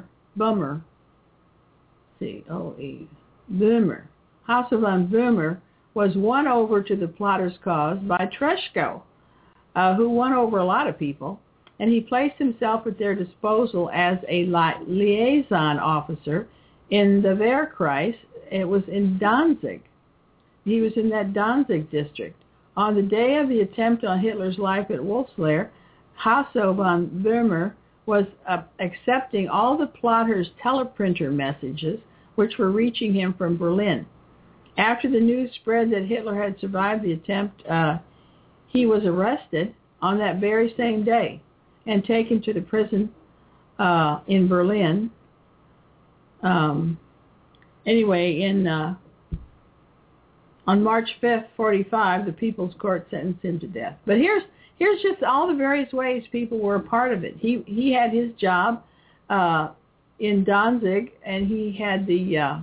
Hasso von Böhmer was won over to the plotters' cause by Treschko, who won over a lot of people, and he placed himself at their disposal as a liaison officer in the Wehrkreis. It was in Danzig. He was in that Danzig district. On the day of the attempt on Hitler's life at Wolfslair, Hasso von Böhmer was accepting all the plotters' teleprinter messages, which were reaching him from Berlin. After the news spread that Hitler had survived the attempt, he was arrested on that very same day and taken to the prison in Berlin. Anyway, on March 5th, 45, the People's Court sentenced him to death. But here's just all the various ways people were a part of it. He had his job in Danzig, and he had the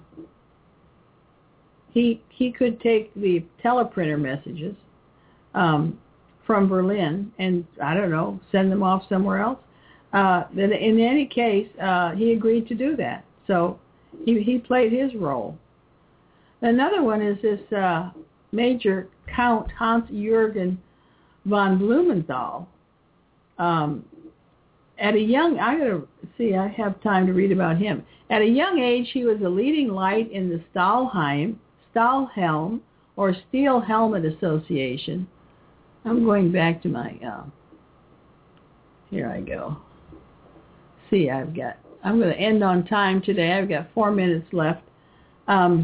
he could take the teleprinter messages from Berlin and, I don't know, send them off somewhere else. In any case, he agreed to do that. So he played his role. Another one is this Major Count Hans-Jürgen von Blumenthal. At a young, I have time to read about him. At a young age, he was a leading light in the Stahlhelm or Steel Helmet Association. I'm going back to my, here I go. See, I'm going to end on time today. I've got 4 minutes left. And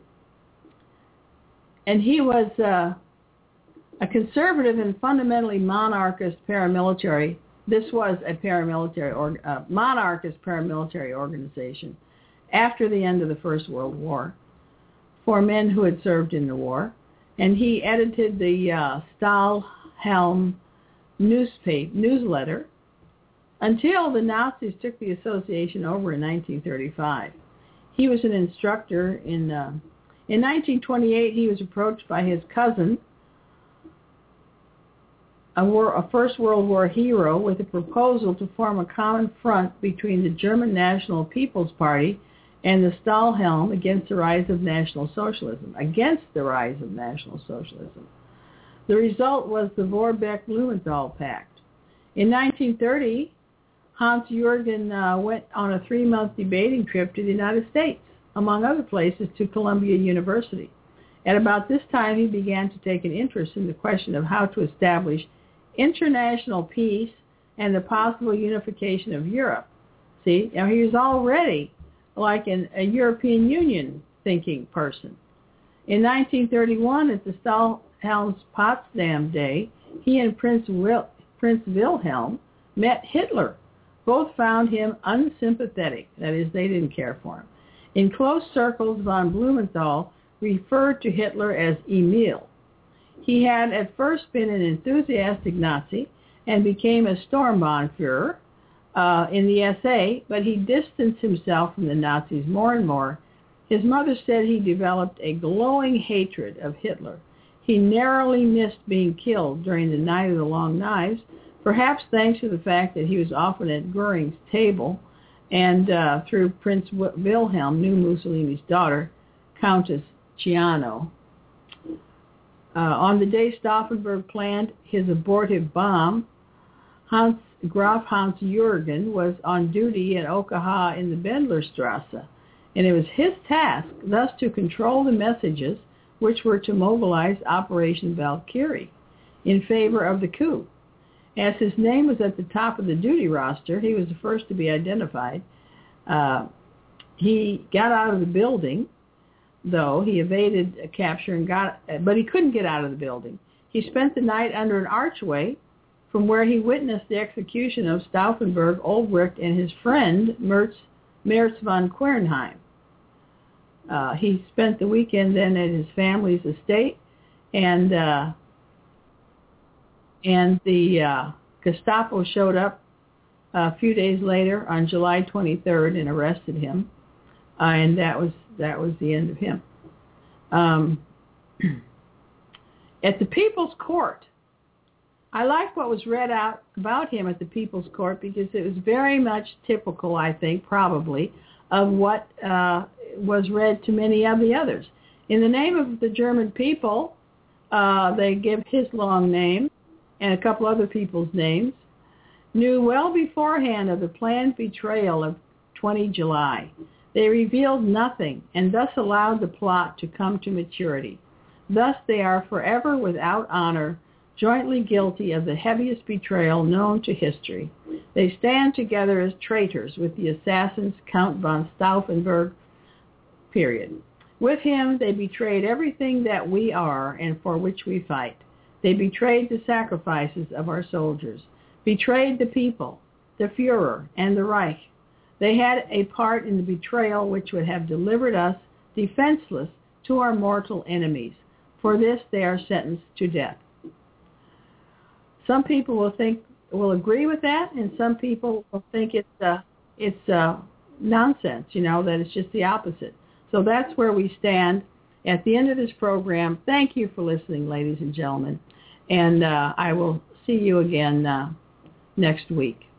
he was a conservative and fundamentally monarchist paramilitary. This was a monarchist paramilitary organization after the end of the First World War for men who had served in the war. And he edited the Stahlhelm newsletter until the Nazis took the association over in 1935. He was an instructor in 1928, he was approached by his cousin, a First World War hero, with a proposal to form a common front between the German National People's Party and the Stahlhelm against the rise of National Socialism. The result was the Vorbeck-Blumenthal Pact. In 1930, Hans-Jürgen went on a 3-month debating trip to the United States, among other places, to Columbia University. At about this time, he began to take an interest in the question of how to establish international peace and the possible unification of Europe. See, now he was already like a European Union thinking person. In 1931, at the Stahlhelm's Potsdam Day, he and Prince Wilhelm met Hitler. Both found him unsympathetic. That is, they didn't care for him. In close circles, von Blumenthal referred to Hitler as Emil. He had at first been an enthusiastic Nazi and became a Sturmbannführer in the SA, but he distanced himself from the Nazis more and more. His mother said he developed a glowing hatred of Hitler. He narrowly missed being killed during the Night of the Long Knives, perhaps thanks to the fact that he was often at Goering's table, and through Prince Wilhelm knew Mussolini's daughter, Countess Ciano. On the day Stauffenberg planned his abortive bomb, Graf Hans-Jürgen was on duty at Okaha in the Bendlerstrasse, and it was his task thus to control the messages which were to mobilize Operation Valkyrie in favor of the coup. As his name was at the top of the duty roster, he was the first to be identified. He got out of the building, though. He evaded capture but he couldn't get out of the building. He spent the night under an archway from where he witnessed the execution of Stauffenberg, Ulbricht, and his friend, Merz von Quernheim. He spent the weekend then at his family's estate, and the Gestapo showed up a few days later on July 23rd and arrested him, and that was the end of him. At the People's Court, I like what was read out about him at the People's Court because it was very much typical, I think, probably, of what was read to many of the others. In the name of the German people, they give his long name and a couple other people's names, knew well beforehand of the planned betrayal of 20 July. They revealed nothing and thus allowed the plot to come to maturity. Thus they are forever without honor, jointly guilty of the heaviest betrayal known to history. They stand together as traitors with the assassins Count von Stauffenberg, period. With him, they betrayed everything that we are and for which we fight. They betrayed the sacrifices of our soldiers, betrayed the people, the Fuhrer and the Reich. They had a part in the betrayal which would have delivered us defenseless to our mortal enemies. For this they are sentenced to death. Some people will agree with that, and some people will think it's nonsense, that it's just the opposite. So that's where we stand at the end of this program. Thank you for listening, ladies and gentlemen, and I will see you again next week.